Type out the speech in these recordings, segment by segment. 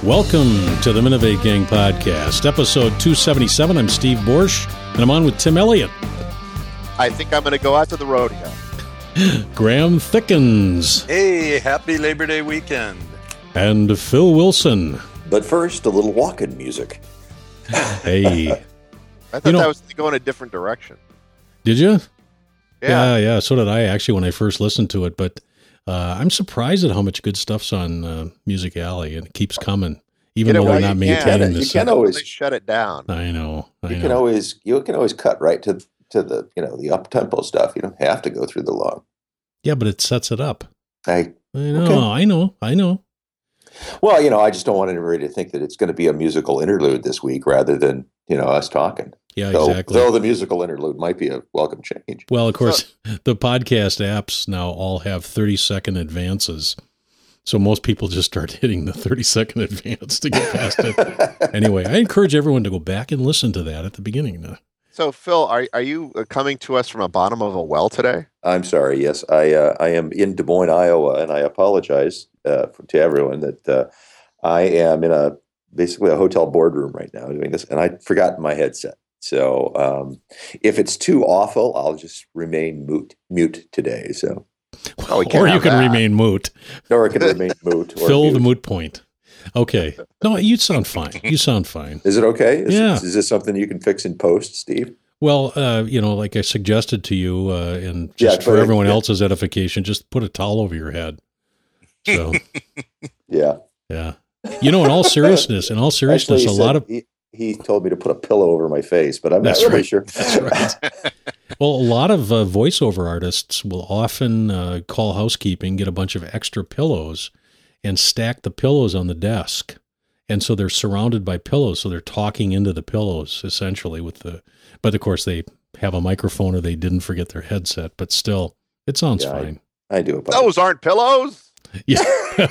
Welcome to the Minovate Gang Podcast, episode 277. I'm Steve Borsch, and I'm on with Tim Elliott. I think I'm going to go out to the rodeo. Graham Thickens. Hey, happy Labor Day weekend. And Phil Wilson. But first, a little walk-in music. Hey. I thought that was to go in a different direction. Did you? Yeah. So did I, actually, when I first listened to it. But I'm surprised at how much good stuff's on Music Alley, and it keeps coming, even though they're not maintaining this. You can always shut it down. I know. You can always cut right to the the up-tempo stuff. You don't have to go through the long. Yeah, but it sets it up. I know. Okay. I know. Well, I just don't want anybody to think that it's going to be a musical interlude this week rather than, us talking. Yeah, exactly. Though the musical interlude might be a welcome change. Well, of course, the podcast apps now all have 30-second advances. So most people just start hitting the 30-second advance to get past it. Anyway, I encourage everyone to go back and listen to that at the beginning. So, Phil, are you coming to us from the bottom of a well today? I'm sorry. Yes, I am in Des Moines, Iowa, and I apologize to everyone that I am in basically a hotel boardroom right now doing this, and I forgot my headset. So if it's too awful, I'll just remain mute today. So, or you can remain moot. Or it can remain moot. Fill the moot point. Okay. No, you sound fine. You sound fine. Is it okay? Is this something you can fix in post, Steve? Well, like I suggested to you, and just for everyone else's edification, just put a towel over your head. So, yeah. In all seriousness, Actually, a lot of he told me to put a pillow over my face, but I'm not really sure. That's right. Well, a lot of voiceover artists will often call housekeeping, get a bunch of extra pillows, and stack the pillows on the desk. And so they're surrounded by pillows, so they're talking into the pillows, essentially, but of course they have a microphone or they didn't forget their headset, but still, it sounds fine. I do. Those aren't pillows? Yeah.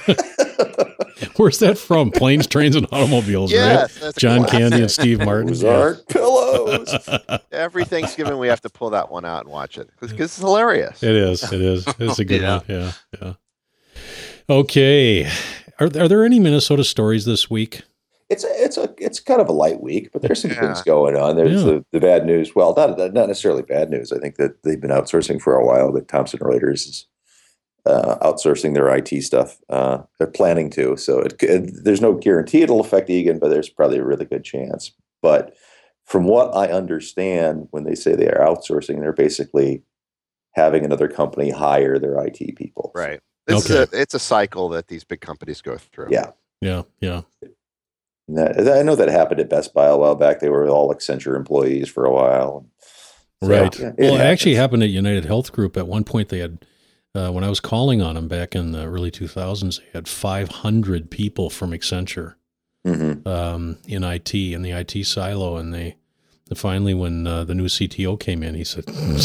Where's that from? Planes, Trains, and Automobiles, yes, right? John Candy and Steve Martin. Those aren't pillows. Every Thanksgiving we have to pull that one out and watch it because it's hilarious. It is. It's a good one. Yeah. Okay. Are there any Minnesota stories this week? It's kind of a light week, but there's some things going on. There's the bad news. Well, not necessarily bad news. I think that they've been outsourcing for a while, but Thomson Reuters is outsourcing their IT stuff. They're planning to. So there's no guarantee it'll affect Egan, but there's probably a really good chance. But from what I understand, when they say they are outsourcing, they're basically having another company hire their IT people. Right. It's a cycle that these big companies go through. Yeah. I know that happened at Best Buy a while back. They were all Accenture employees for a while. So, right. It actually happened at United Health Group. At one point, they had, when I was calling on them back in the early 2000s, they had 500 people from Accenture in IT, in the IT silo. And they finally, when the new CTO came in, he said,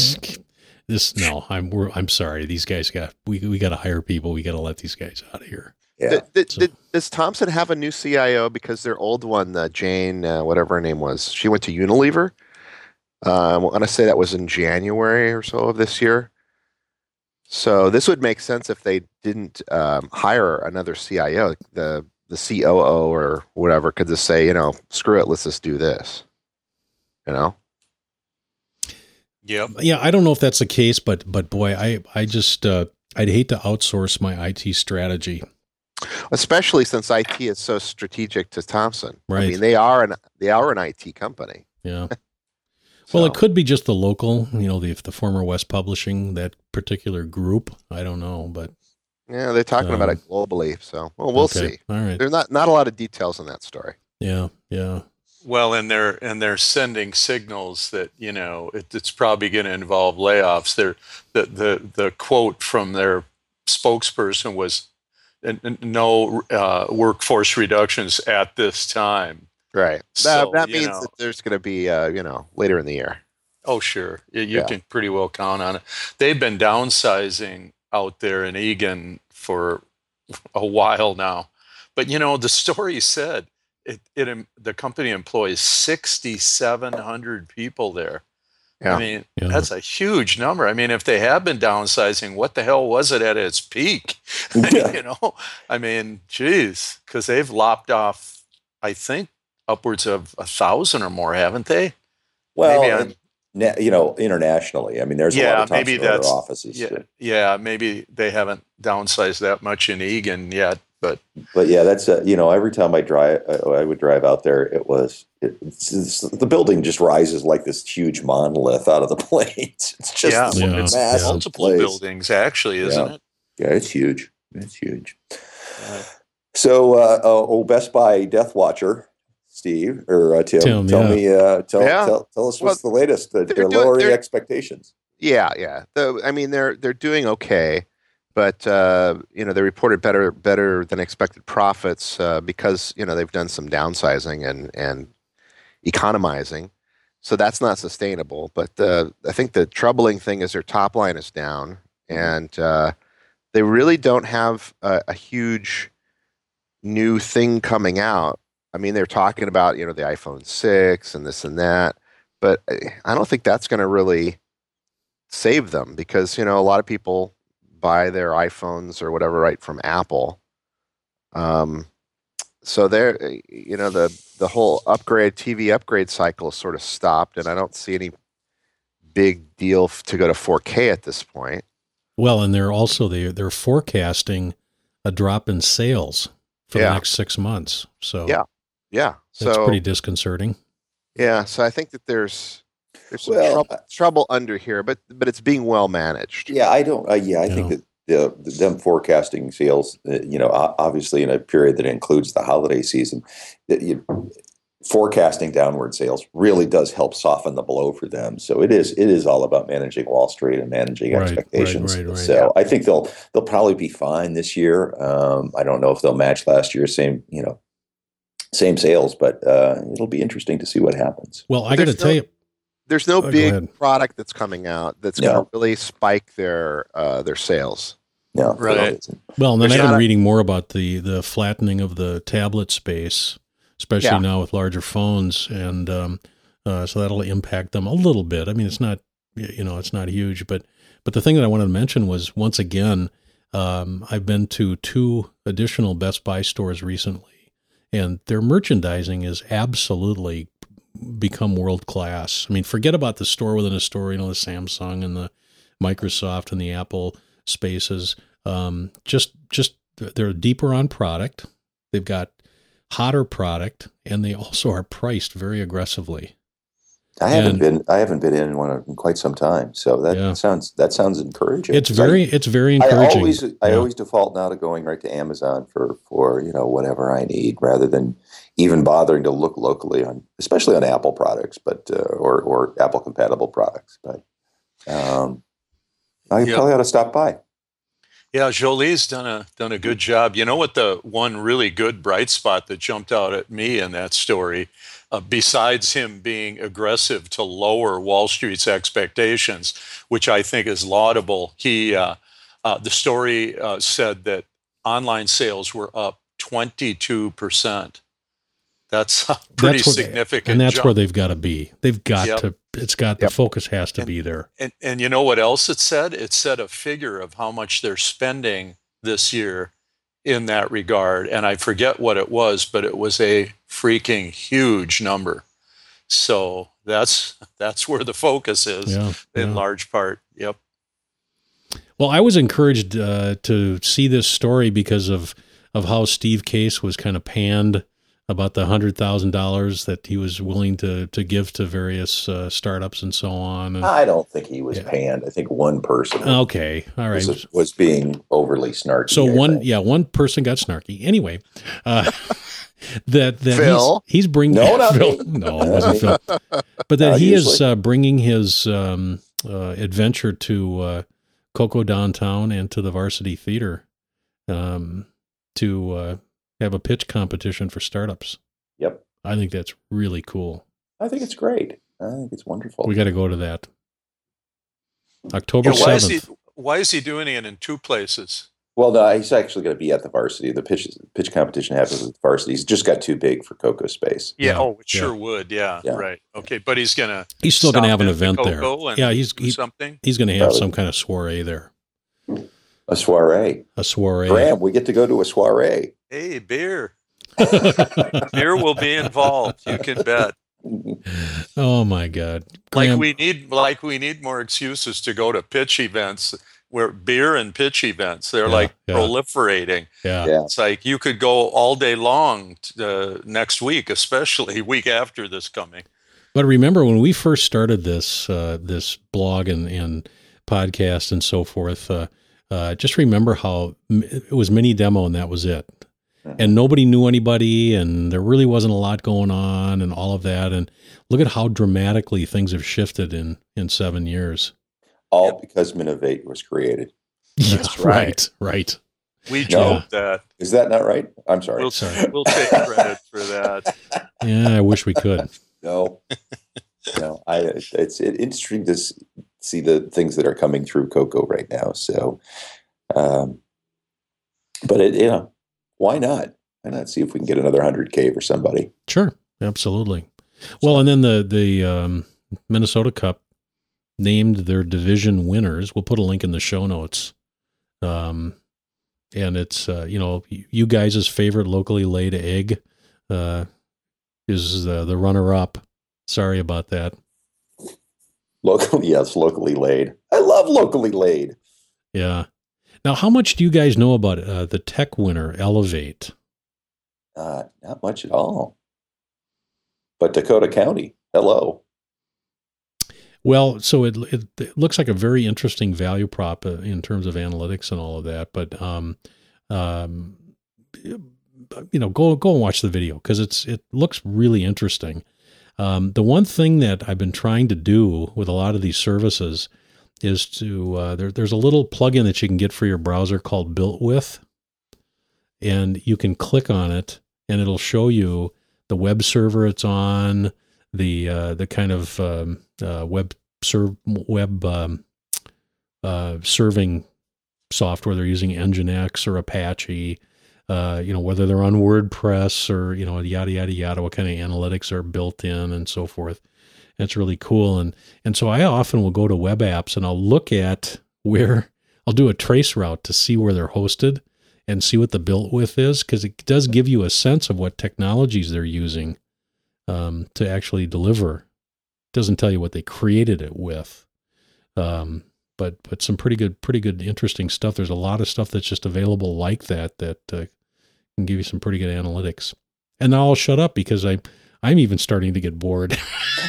I'm sorry. These guys we got to hire people. We got to let these guys out of here. Yeah. Does Thomson have a new CIO? Because their old one, Jane, whatever her name was, she went to Unilever. I want to say that was in January or so of this year. So this would make sense if they didn't hire another CIO. The COO or whatever could just say, screw it, let's just do this. Yep. Yeah, I don't know if that's the case, but boy, I just I'd hate to outsource my IT strategy. Especially since IT is so strategic to Thomson. Right. I mean, they are an IT company. Yeah. Well, it could be just the local, the former West Publishing, that particular group. I don't know, but yeah, they're talking about it globally. So, we'll see. All right. There's not a lot of details in that story. Yeah. Well, and they're sending signals that it's probably going to involve layoffs. The quote from their spokesperson was, "No workforce reductions at this time." Right. So, that means that there's going to be later in the year. Oh, sure. You can pretty well count on it. They've been downsizing out there in Egan for a while now, but the story said. The company employs 6,700 people there. Yeah. I mean, Yeah. that's a huge number. I mean, if they have been downsizing, what the hell was it at its peak? You know, I mean, geez, because they've lopped off, I think, upwards of 1,000 or more, haven't they? Well, internationally, I mean, there's a lot Yeah, of maybe Thomson Reuters that's offices. yeah, maybe they haven't downsized that much in Egan yet, but yeah, that's every time I would drive out there, the building just rises like this huge monolith out of the plains. It's just yeah, this Yeah. it's massive multiple place. buildings actually, isn't it? Yeah, it's huge. It's huge. Right. So, Best Buy Death Watcher, Steve or Tim, tell us what's the latest. They're lowering expectations. Yeah. They're doing okay, but they reported better than expected profits because they've done some downsizing and economizing. So that's not sustainable. But I think the troubling thing is their top line is down, and they really don't have a huge new thing coming out. I mean, they're talking about, the iPhone 6 and this and that, but I don't think that's going to really save them because, a lot of people buy their iPhones or whatever right from Apple. So they're, the whole TV upgrade cycle is sort of stopped, and I don't see any big deal to go to 4K at this point. Well, and they're forecasting a drop in sales for the next 6 months. So yeah, that's pretty disconcerting. Yeah, so I think that there's some trouble under here, but it's being well managed. Yeah, I think that them forecasting sales, obviously in a period that includes the holiday season, forecasting downward sales really does help soften the blow for them. So it is all about managing Wall Street and managing expectations. Right. So I think they'll probably be fine this year. I don't know if they'll match last year's same sales, but it'll be interesting to see what happens. Well, I got to tell you, there's no big product that's coming out that's going to really spike their sales. No, right. Well, and then I've been reading more about the flattening of the tablet space, especially now with larger phones, and so that'll impact them a little bit. I mean, it's not huge, but the thing that I wanted to mention was, once again, I've been to 2 additional Best Buy stores recently, and their merchandising is absolutely become world class. I mean, forget about the store within a store, the Samsung and the Microsoft and the Apple spaces. Just they're deeper on product. They've got hotter product, and they also are priced very aggressively. I haven't been in one in quite some time, so that sounds encouraging. It's very encouraging. I always default now to going right to Amazon for whatever I need, rather than even bothering to look locally especially on Apple products, but or Apple compatible products. But I probably ought to stop by. Yeah, Jolie's done a good job. You know what, the one really good bright spot that jumped out at me in that story, besides him being aggressive to lower Wall Street's expectations, which I think is laudable, the story said that online sales were up 22%. That's a pretty significant and that's jump. where they've got to be. They've got to. It's got the focus has to be there. And you know what else it said? It said a figure of how much they're spending this year in that regard, and I forget what it was, but it was a freaking huge number. So that's where the focus is in large part. Yep. Well, I was encouraged to see this story because of how Steve Case was kind of panned about the $100,000 that he was willing to give to various startups and so on. And, I don't think he was panned. I think one person. Okay, all right, was being overly snarky. So one person got snarky. Anyway, that Phil? he's bringing Phil. No, it wasn't Phil. But that he is bringing his adventure to Coco Downtown and to the Varsity Theater to have a pitch competition for startups. Yep. I think that's really cool. I think it's great. I think it's wonderful. We got to go to that. October 7th. Why is he doing it in 2 places? Well, no, he's actually going to be at the varsity. The pitch competition happens at the varsity. He's just got too big for Cocoa space. Yeah. Yeah. Oh, it sure would. Yeah. Yeah. Right. Okay. But he's still going to have an event there. Yeah, he's something. He's going to have some kind of soiree there. A soiree. A soiree. Graham, we get to go to a soiree. Hey, beer. Beer will be involved. You can bet. Oh my God! Graham, like we need more excuses to go to pitch events where beer and pitch events, they're proliferating. Yeah. It's like you could go all day long next week, especially week after this coming. But remember when we first started this this blog and podcast and so forth, just remember how it was mini demo and that was it. And nobody knew anybody, and there really wasn't a lot going on and all of that. And look at how dramatically things have shifted in 7 years. All because Minovate was created. That's right. Right. We joked that. Is that not right? I'm sorry. We'll take credit for that. Yeah, I wish we could. No. It's interesting to see the things that are coming through Cocoa right now. So, but why not? Why not see if we can get another 100K for somebody? Sure, absolutely. Well, and then the Minnesota Cup named their division winners. We'll put a link in the show notes. And it's you guys' favorite locally laid egg is the runner-up. Sorry about that. Locally laid. I love locally laid. Yeah. Now, how much do you guys know about the tech winner, Elevate? Not much at all. But Dakota County, hello. Well, so it looks like a very interesting value prop in terms of analytics and all of that. But go and watch the video because it looks really interesting. The one thing that I've been trying to do with a lot of these services is to there's a little plugin that you can get for your browser called BuiltWith, and you can click on it and it'll show you the web server it's on, the kind of web serving software they're using, Nginx or Apache, whether they're on WordPress or yada yada yada, what kind of analytics are built in and so forth. It's really cool. And so I often will go to web apps and I'll look at where I'll do a trace route to see where they're hosted and see what the BuiltWith is, because it does give you a sense of what technologies they're using to actually deliver. It doesn't tell you what they created it with. But some pretty good, interesting stuff. There's a lot of stuff that's just available like that can give you some pretty good analytics. And now I'll shut up because I'm even starting to get bored.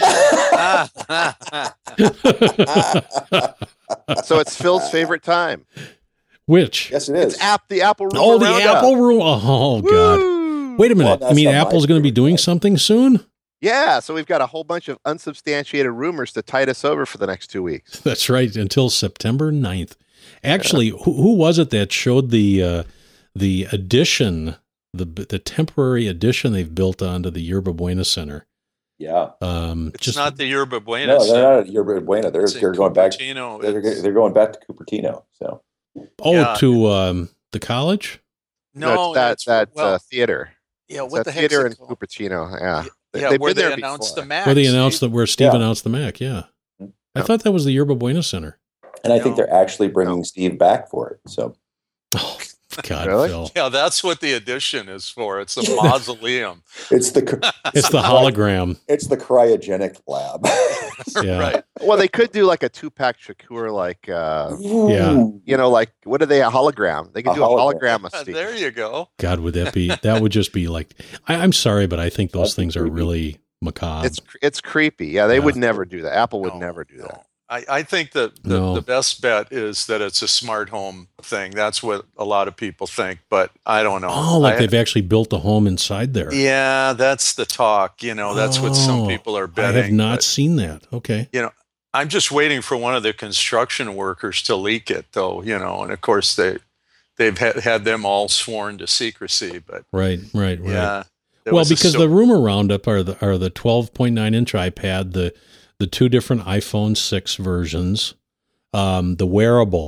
So it's Phil's favorite time. Which? Yes, it is. It's the Apple Room. Oh, the Apple Room. Oh, God. Wait a minute. Well, Apple's going to be doing something soon? Yeah, so we've got a whole bunch of unsubstantiated rumors to tide us over for the next 2 weeks. That's right, until September 9th. Actually, who was it that showed the addition, the temporary addition they've built onto the Yerba Buena Center? Yeah. It's not the Yerba Buena. No, they're not at Yerba Buena. They're going back. Cupertino. They're going back to Cupertino. So. To the college? No, it's that theater. Yeah, what the heck? Theater in Cupertino. Yeah. Where they announced the Mac. Where they announced where Steve announced the Mac. Yeah. I thought that was the Yerba Buena Center. And I think they're actually bringing Steve back for it. So. Oh, God, really? Phil. Yeah, that's what the addition is for. It's a mausoleum. It's the hologram. It's the cryogenic lab. Yeah. Right. Well, they could do like a Tupac Shakur, what are they, a hologram? They could do a hologram of Steve. There you go. God, that would just be like, I'm sorry, but I think those things are really macabre. It's creepy. Yeah, they would never do that. Apple would never do that. I think that the best bet is that it's a smart home thing. That's what a lot of people think, but I don't know. Oh, they've actually built a home inside there. Yeah, that's the talk. That's what some people are betting. I have not seen that. Okay. I'm just waiting for one of the construction workers to leak it, though. And of course they've had them all sworn to secrecy. But right. Yeah. Well, because the rumor roundup are the 12.9 inch iPad, the two different iPhone 6 versions, the wearable,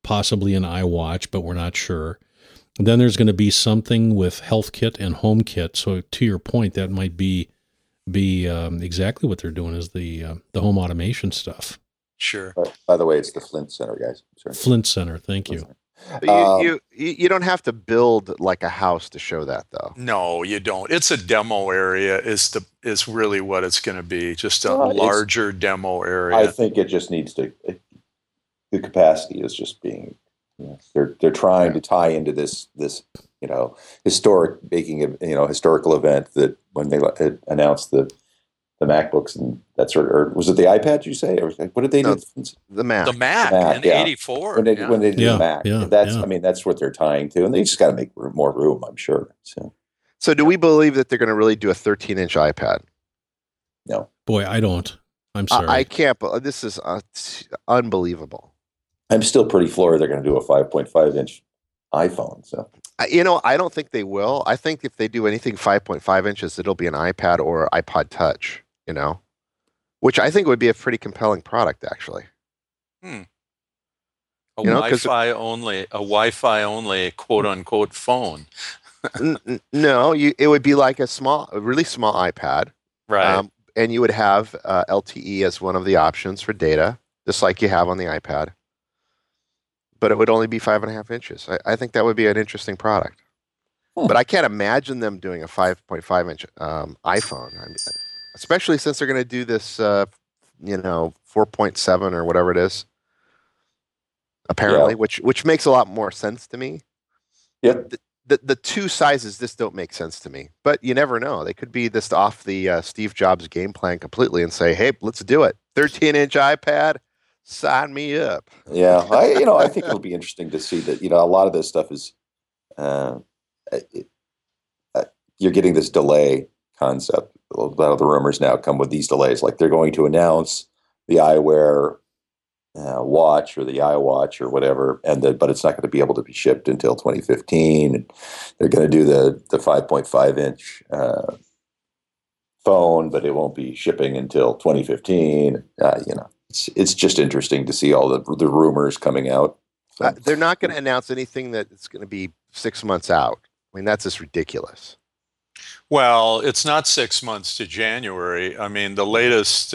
possibly an iWatch, but we're not sure. And then there's going to be something with HealthKit and HomeKit. So to your point, that might be exactly what they're doing is the home automation stuff. Sure. By the way, it's the Flint Center, guys. Sorry. Flint Center. Thank you. You don't have to build like a house to show that, though. No, you don't. It's a demo area. Is really what it's going to be. Just a larger demo area. I think it just needs to. The capacity is just being. They're trying to tie into this historical event that when they announced the MacBooks and that sort of, or was it the iPad you say, or what did they do? The Mac. The Mac in '84 when they did the Mac. Yeah. I mean, that's what they're tying to, and they just got to make more room, I'm sure. So do we believe that they're going to really do a 13-inch iPad? No. Boy, I don't. I'm sorry. I can't. This is unbelievable. I'm still pretty floored they're going to do a 5.5-inch iPhone. So I don't think they will. I think if they do anything 5.5 inches, it'll be an iPad or iPod Touch. Which I think would be a pretty compelling product, actually. A Wi-Fi only quote unquote phone. No, it would be like a really small iPad, right? And you would have LTE as one of the options for data, just like you have on the iPad. But it would only be 5.5 inches. I think that would be an interesting product. But I can't imagine them doing a 5.5-inch iPhone, especially since they're going to do this, 4.7 or whatever it is, apparently, which makes a lot more sense to me. Yeah. The two sizes just don't make sense to me. But you never know. They could be this off the Steve Jobs game plan completely and say, hey, let's do it. 13-inch iPad. Sign me up. Yeah, I think it'll be interesting to see that. A lot of this stuff is you're getting this delay concept. A lot of the rumors now come with these delays, like they're going to announce the iWear watch or the iWatch or whatever, but it's not going to be able to be shipped until 2015. And they're going to do the 5.5-inch phone, but it won't be shipping until 2015. It's just interesting to see all the rumors coming out. So. They're not going to announce anything that it's going to be 6 months out. I mean, that's just ridiculous. Well, it's not 6 months to January. I mean, the latest,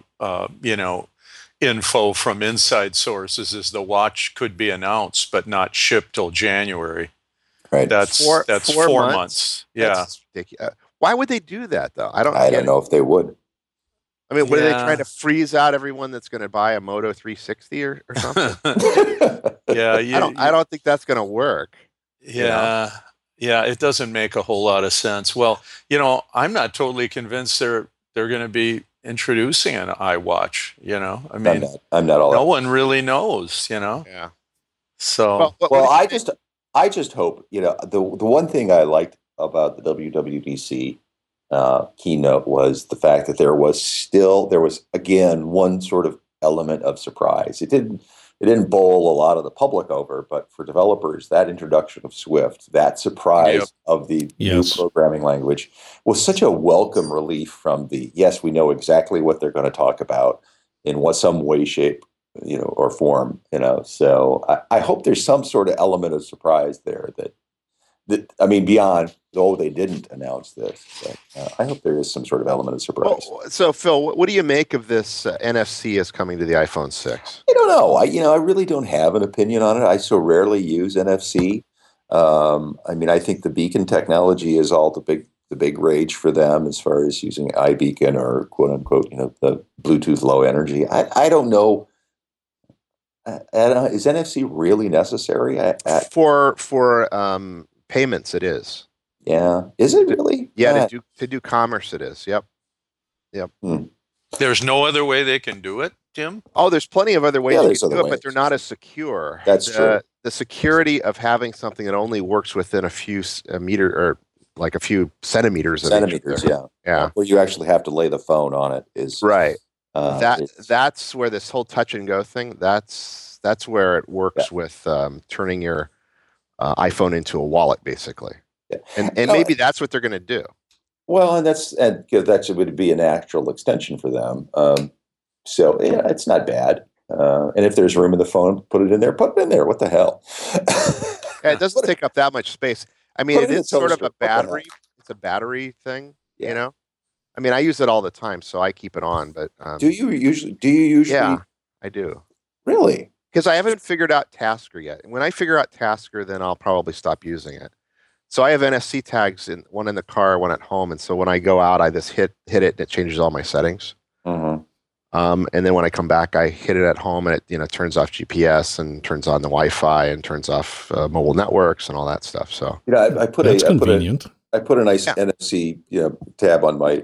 info from inside sources is the watch could be announced, but not shipped till January. Right. That's 4 months. Yeah. That's ridiculous. Why would they do that, though? I don't know if they would. I mean, what are they trying to freeze out everyone that's going to buy a Moto 360 or something? I don't think that's going to work. Yeah. Yeah, it doesn't make a whole lot of sense. Well, I'm not totally convinced they're going to be introducing an iWatch. I mean, I'm not all. No one really knows. Yeah. So I just hope the one thing I liked about the WWDC keynote was the fact that there was again one sort of element of surprise. It didn't bowl a lot of the public over, but for developers, that introduction of Swift, that surprise of the new programming language was such a welcome relief from yes, we know exactly what they're going to talk about in some way, shape, or form, So I hope there's some sort of element of surprise there that beyond, they didn't announce this, but I hope there is some sort of element of surprise. Well, so, Phil, what do you make of this NFC is coming to the iPhone 6? I don't know. I really don't have an opinion on it. I so rarely use NFC. I think the beacon technology is all the big rage for them as far as using iBeacon or quote unquote, the Bluetooth low energy. I don't know. Is NFC really necessary for payments? It is. Yeah. Is it really? Yeah. To do commerce, it is. Yep. There's no other way they can do it, Tim? Oh, there's plenty of other ways you can do it, but they're not as secure. That's true. The security of having something that only works within a few meter or like a few centimeters. Yeah. Where you actually have to lay the phone on it is right. That's where this whole touch and go thing. That's where it works with turning your iPhone into a wallet, basically. Yeah. And maybe that's what they're going to do. Well, and that would be a natural extension for them. So it's not bad. And if there's room in the phone, put it in there. Put it in there. What the hell? Yeah, it doesn't take up that much space. I mean, Put it it in is the sort of toaster. a What the hell? battery. It's a battery thing, Yeah. you know. I mean, I use it all the time, so I keep it on. But Do you usually? yeah, I do. Really? Because I haven't figured out Tasker yet. And when I figure out Tasker, then I'll probably stop using it. So I have NFC tags, one in the car, one at home. And so when I go out, I just hit it, and it changes all my settings. Mm-hmm. And then when I come back, I hit it at home, and it turns off GPS and turns on the Wi-Fi and turns off mobile networks and all that stuff. So I put That's convenient. I put a nice NFC tab on my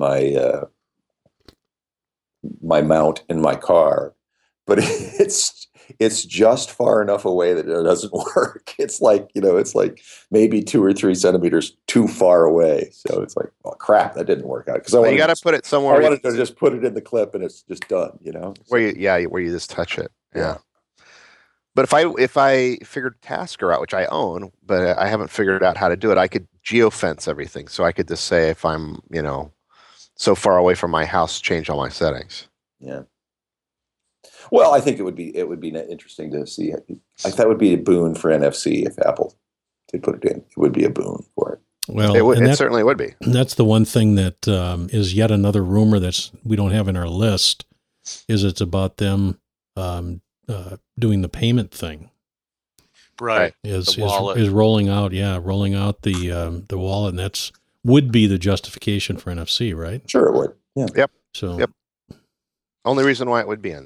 my mount in my car, but it's just far enough away that it doesn't work. It's like maybe 2 or 3 centimeters too far away. So it's like, oh crap, that didn't work out. Because you got to put it somewhere. I wanted to just put it in the clip and it's just done. Where you just touch it. Yeah. But if I figured Tasker out, which I own, but I haven't figured out how to do it, I could geofence everything. So I could just say if I'm, so far away from my house, change all my settings. Yeah. Well, I think it would be interesting to see. That would be a boon for NFC if Apple did put it in. It would be a boon for it. Well, it certainly would be. That's the one thing that is yet another rumor we don't have in our list. Is it's about them doing the payment thing. Right. Is rolling out the wallet, and would be the justification for NFC, right? Sure, it would. Yeah. Yep. So. Yep. Only reason why it would be in.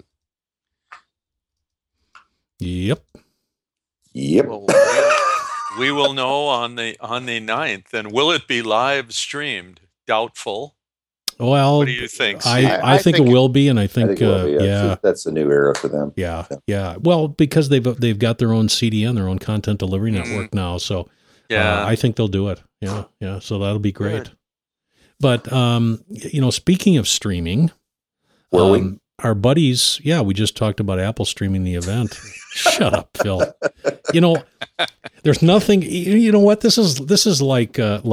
Yep. Well, we will know on the 9th, and will it be live streamed? Doubtful. Well, what do you think? I think it will be, and I think, it will be. Yeah, that's a new era for them. Yeah. Well, because they've got their own CDN, their own content delivery network now, so I think they'll do it. Yeah. So that'll be great. Good. But speaking of streaming, our buddies, we just talked about Apple streaming the event. Shut up, Phil. There's nothing. You know what? This is like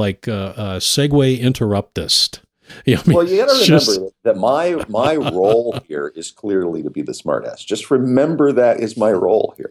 segue interruptist. Well, you got to remember that my role here is clearly to be the smartass. Just remember that is my role here.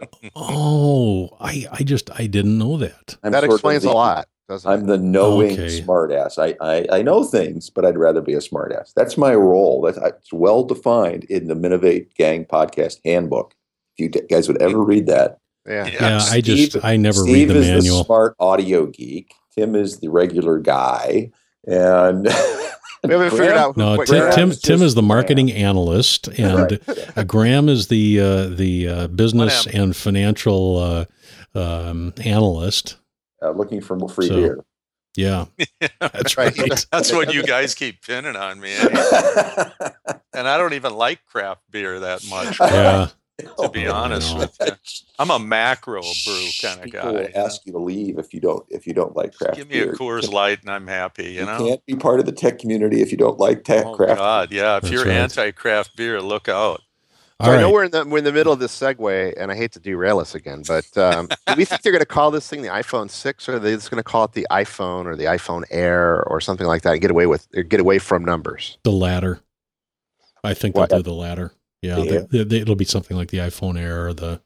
So. I didn't know that. That explains a lot. I'm the knowing smartass. I know things, but I'd rather be a smartass. That's my role. It's well defined in the Minovate Gang podcast handbook. If you guys would ever read that. Yeah. I never read the manual. Steve is the smart audio geek. Tim is the regular guy. And we haven't figured out. No, Tim is the marketing analyst, and Graham is the business and financial analyst. Looking for free beer. Yeah, that's right. That's what you guys keep pinning on me. Anyway. And I don't even like craft beer that much. Yeah. To be honest with you, I'm a macro brew kind of guy. People will ask you to leave if you don't like craft beer. Give me a Coors Light and I'm happy. You can't be part of the tech community if you don't like craft. God, yeah. If you're anti-craft beer, look out. So I know we're in the middle of this segue, and I hate to derail us again, but do we think they're going to call this thing the iPhone 6, or are they just going to call it the iPhone or the iPhone Air or something like that, and get away from numbers? The latter. I think they'll do the latter. Yeah, it'll be something like the iPhone Air or that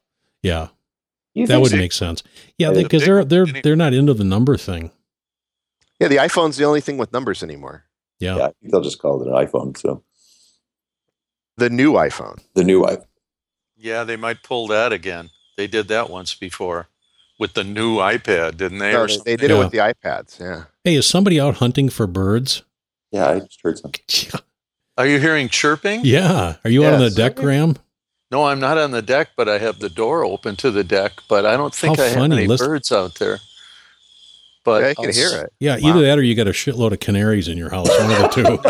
would make sense. Yeah, because they're not into the number thing. Yeah, the iPhone's the only thing with numbers anymore. Yeah, I think they'll just call it an iPhone. So the new iPhone. Yeah, they might pull that again. They did that once before with the new iPad, didn't they? No, they did it with the iPads. Yeah. Hey, is somebody out hunting for birds? Yeah, I just heard something. Are you hearing chirping? Yeah. Are you out on the deck, Graham? No, I'm not on the deck, but I have the door open to the deck. But I don't think I have any birds out there. But I can hear it. Yeah, either that or you got a shitload of canaries in your house. One of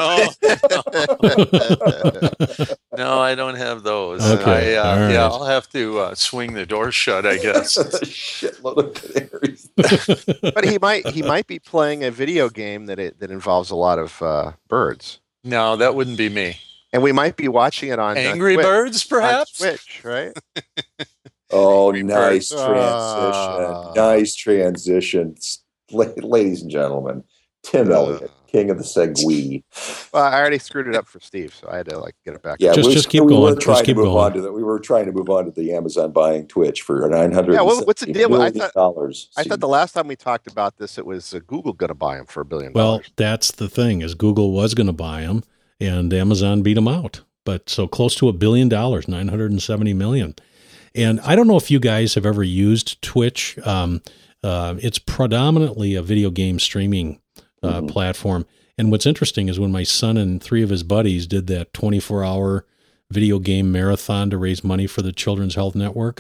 the two. No, I don't have those. Okay. Right. I'll have to swing the door shut, I guess. Shitload of canaries. But he might be playing a video game that involves a lot of birds. No, that wouldn't be me. And we might be watching it on Angry Twitch, Birds, perhaps? on Twitch, right? Oh, nice transition. Nice transition. Ladies and gentlemen, Tim Elliott, king of the segue. Well, I already screwed it up for Steve, so I had to get it back. Yeah, just keep we going. Were trying just keep to move going. on to that. We were trying to move on to the Amazon buying Twitch for $900. Yeah, what's the deal? I thought $1 the last time we talked about this, it was Google going to buy them for $1 billion. Well, that's the thing, is Google was going to buy them, and Amazon beat them out. But so close to $1 billion, $970 million. And I don't know if you guys have ever used Twitch. It's predominantly a video game streaming platform. And what's interesting is when my son and 3 of his buddies did that 24-hour video game marathon to raise money for the Children's Health Network,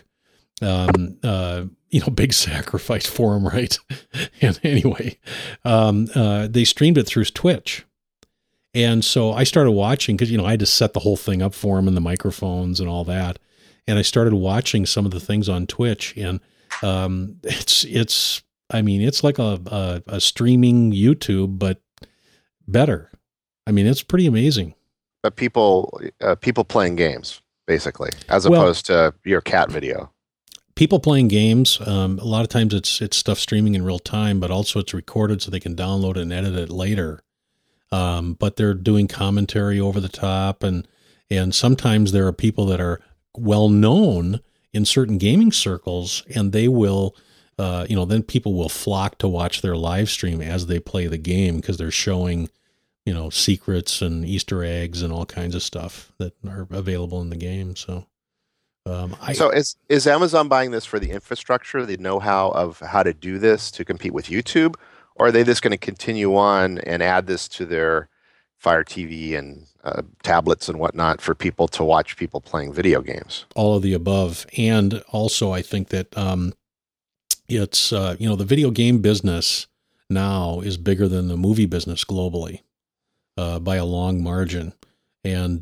big sacrifice for them, right? And anyway, they streamed it through Twitch. And so I started watching because, I had to set the whole thing up for them and the microphones and all that. And I started watching some of the things on Twitch, and it's like a streaming YouTube, but better. I mean, it's pretty amazing. But people playing games, basically, as opposed to your cat video. People playing games. A lot of times it's stuff streaming in real time, but also it's recorded so they can download it and edit it later. But they're doing commentary over the top, and sometimes there are people that are well known in certain gaming circles, and they will, then people will flock to watch their live stream as they play the game because they're showing, secrets and Easter eggs and all kinds of stuff that are available in the game. So, so is Amazon buying this for the infrastructure, the know-how of how to do this to compete with YouTube, or are they just going to continue on and add this to their Fire TV and tablets and whatnot for people to watch people playing video games? All of the above. And also I think that it's, the video game business now is bigger than the movie business globally by a long margin. And,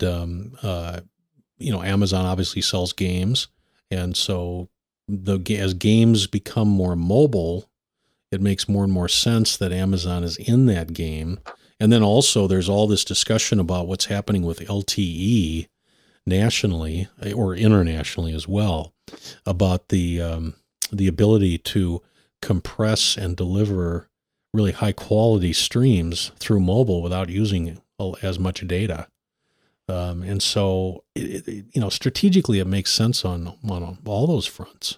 Amazon obviously sells games. And so as games become more mobile, it makes more and more sense that Amazon is in that game. And then also there's all this discussion about what's happening with LTE nationally or internationally as well, about the ability to compress and deliver really high quality streams through mobile without using as much data. And so, strategically it makes sense on all those fronts.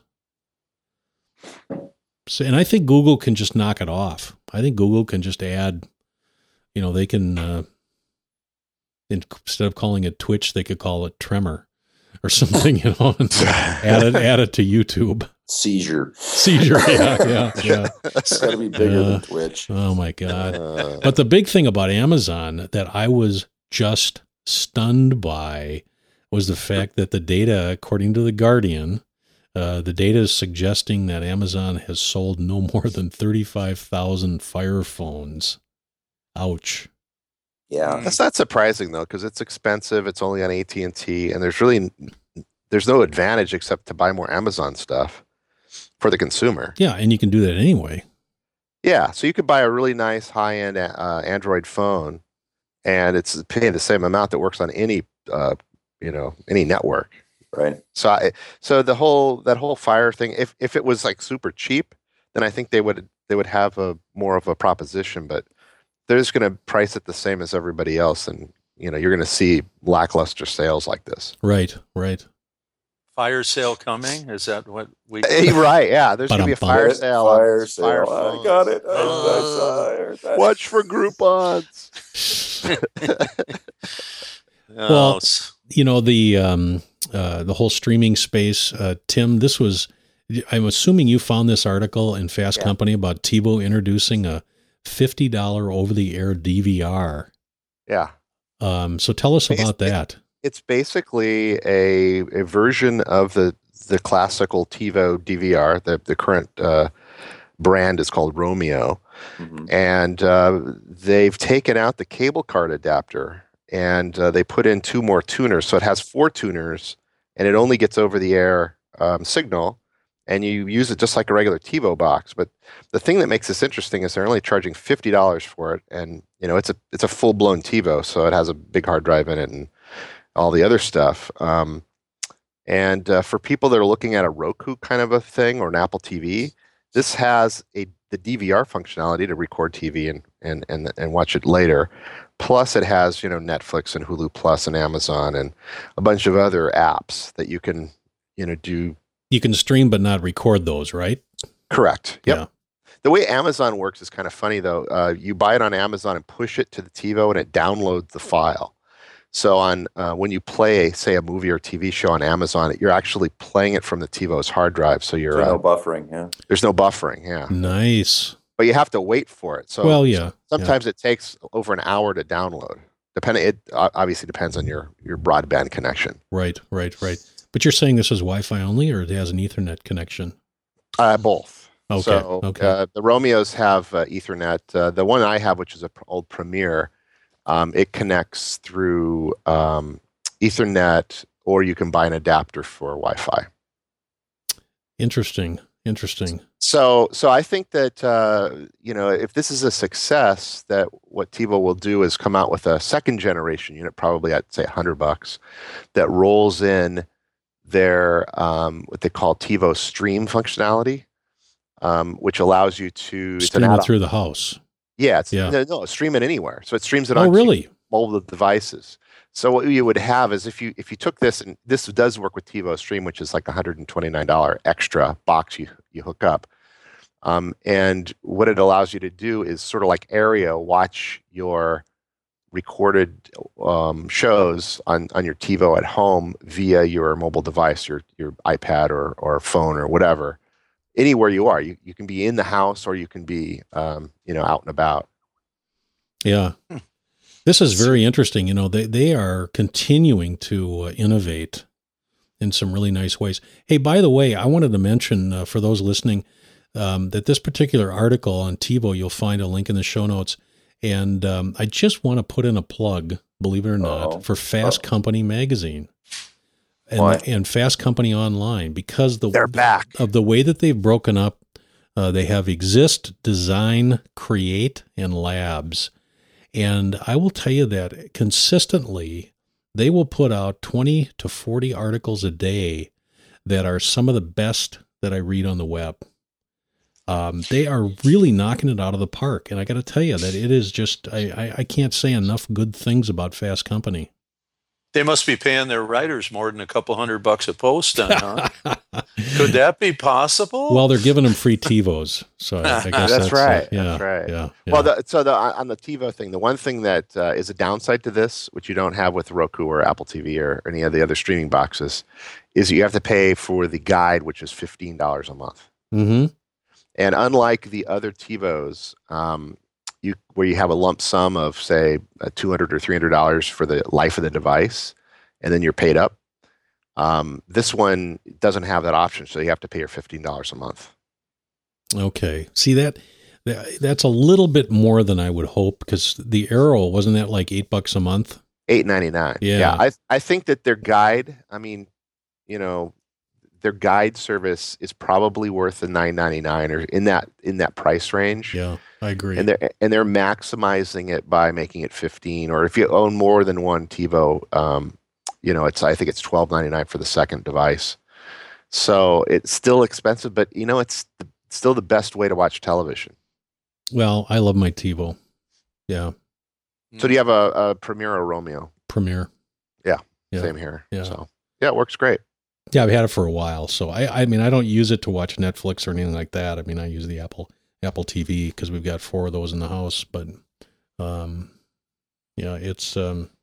So, and I think Google can just knock it off. I think Google can just add, they can, instead of calling it Twitch, they could call it Tremor or something, and add it to YouTube. Seizure. Yeah. It's got to be bigger than Twitch. Oh my God. But the big thing about Amazon that I was just stunned by was the fact that the data, according to The Guardian, the data is suggesting that Amazon has sold no more than 35,000 Fire phones. Ouch. Yeah. That's not surprising, though, because it's expensive. It's only on AT&T, and there's no advantage except to buy more Amazon stuff for the consumer. Yeah, and you can do that anyway. Yeah, so you could buy a really nice high-end Android phone, and it's paying the same amount that works on any network. Right. So that whole Fire thing, if it was like super cheap, then I think they would have a more of a proposition, but they're just going to price it the same as everybody else, and you're going to see lackluster sales like this. Right. Fire sale coming? Is that what we? Right. Yeah. There's going to be a fire sale. Fire sale. Fire I got it. I saw it. Watch for Groupons. Well, the whole streaming space, Tim, I'm assuming you found this article in Fast Company about TiVo introducing a $50 over-the-air DVR. Yeah. So tell us about that. It's basically a version of the classical TiVo DVR. The current brand is called Romeo. Mm-hmm. And they've taken out the cable card adapter, and they put in 2 more tuners. So it has 4 tuners, and it only gets over-the-air signal, and you use it just like a regular TiVo box. But the thing that makes this interesting is they're only charging $50 for it, and it's a full-blown TiVo, so it has a big hard drive in it and all the other stuff. And for people that are looking at a Roku kind of a thing or an Apple TV, this has the DVR functionality to record TV and watch it later. Plus, it has Netflix and Hulu Plus and Amazon and a bunch of other apps that you can do. You can stream but not record those, right? Correct. Yep. Yeah. The way Amazon works is kind of funny though. You buy it on Amazon and push it to the TiVo, and it downloads the file. So on when you play, say, a movie or TV show on Amazon, you're actually playing it from the TiVo's hard drive. So you're no buffering. Yeah. There's no buffering. Yeah. Nice. But you have to wait for it. So well, yeah. Sometimes it takes over an hour to download. It obviously depends on your broadband connection. Right. But you're saying this is Wi-Fi only, or it has an Ethernet connection? Both. Okay. So the Romeos have Ethernet. The one I have, which is an old Premier, it connects through Ethernet, or you can buy an adapter for Wi-Fi. Interesting. So I think that if this is a success, that what TiVo will do is come out with a second generation unit, probably at say $100, that rolls in their what they call TiVo Stream functionality, which allows you to stream it through the house. Yeah, no, stream it anywhere. So it streams it on mobile devices. So what you would have is if you took this, and this does work with TiVo Stream, which is like $129 extra box you hook up. And what it allows you to do is sort of like Aereo, watch your recorded shows on your TiVo at home via your mobile device, your iPad or phone or whatever. Anywhere you are, you can be in the house or you can be out and about. Yeah. This is very interesting. They are continuing to innovate in some really nice ways. Hey, by the way, I wanted to mention for those listening that this particular article on TiVo, you'll find a link in the show notes. And I just want to put in a plug, believe it or not, for Fast Company magazine and Fast Company Online, because they're back. Of the way that they've broken up. They have Exist, Design, Create, and Labs. And I will tell you that consistently, they will put out 20 to 40 articles a day that are some of the best that I read on the web. They are really knocking it out of the park. And I got to tell you that it is just, I can't say enough good things about Fast Company. They must be paying their writers more than a couple $100 a post, then, huh? Could that be possible? Well, they're giving them free TiVos, so I guess that's right. Yeah, that's right. Yeah. Well, on the TiVo thing, the one thing that is a downside to this, which you don't have with Roku or Apple TV or any of the other streaming boxes, is you have to pay for the guide, which is $15 a month. Mm-hmm. And unlike the other TiVos, where you have a lump sum of, say, $200 or $300 for the life of the device, and then you're paid up. This one doesn't have that option, so you have to pay your $15 a month. Okay. See, that's a little bit more than I would hope, because the Arrow, wasn't that like $8 a month? $8.99. Yeah. I think that their guide, their guide service is probably worth the $9.99 or in that price range. Yeah, I agree. And they're maximizing it by making it $15, or if you own more than one TiVo, I think it's $12.99 for the second device. So it's still expensive, but it's still the best way to watch television. Well, I love my TiVo. Yeah. So do you have a Premier or Romeo? Premier. Yeah. Same here. Yeah. So yeah, it works great. Yeah, I've had it for a while. So I mean, I don't use it to watch Netflix or anything like that. I mean, I use the Apple TV because we've got 4 of those in the house. But it's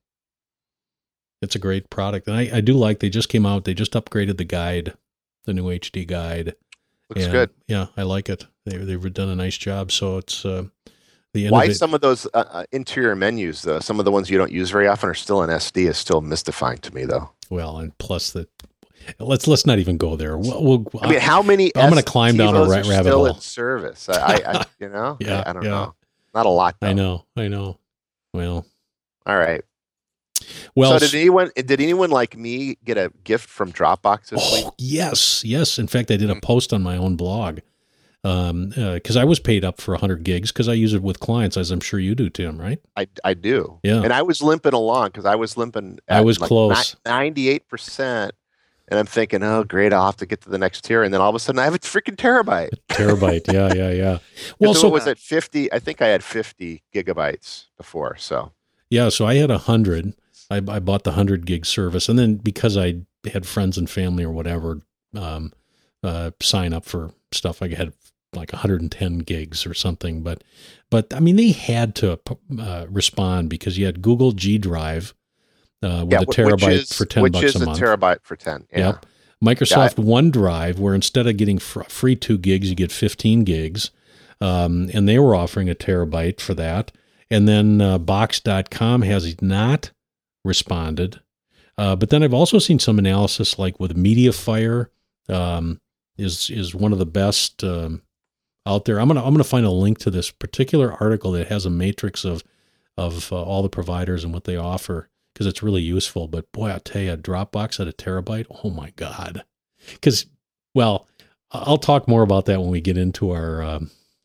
a great product, and I do like. They just came out. They just upgraded the guide, the new HD guide. Looks good. Yeah, I like it. They've done a nice job. So it's why some of those interior menus, though, some of the ones you don't use very often, are still in SD is still mystifying to me, though. Well, and plus let's not even go there. I mean, how many? I'm going to climb down a rabbit hole. In service, I yeah, I don't know. Not a lot, though. I know. Well, all right. Well, so did anyone like me get a gift from Dropbox this week? Yes. In fact, I did a post on my own blog because I was paid up for 100 gigs because I use it with clients, as I'm sure you do, Tim, right? I do. Yeah. And I was limping along because I was limping. I was close. 98%. And I'm thinking, oh, great, I'll have to get to the next tier. And then all of a sudden I have a freaking terabyte. Terabyte. Yeah. Well, So it was at 50. I think I had 50 gigabytes before. So yeah, so I had 100. I bought the 100 gig service. And then because I had friends and family or whatever sign up for stuff, I had like 110 gigs or something. But I mean, they had to respond because you had Google G Drive with a terabyte for $10 a month. Which is a terabyte for 10. Yeah. Yep. Microsoft OneDrive, where instead of getting free 2 gigs, you get 15 gigs. And they were offering a terabyte for that. And then Box.com has not responded. But then I've also seen some analysis like with MediaFire is one of the best out there. I'm gonna find a link to this particular article that has a matrix of all the providers and what they offer, because it's really useful. But boy, I'll tell you, Dropbox at a terabyte, oh my God. Because, well, I'll talk more about that when we get into our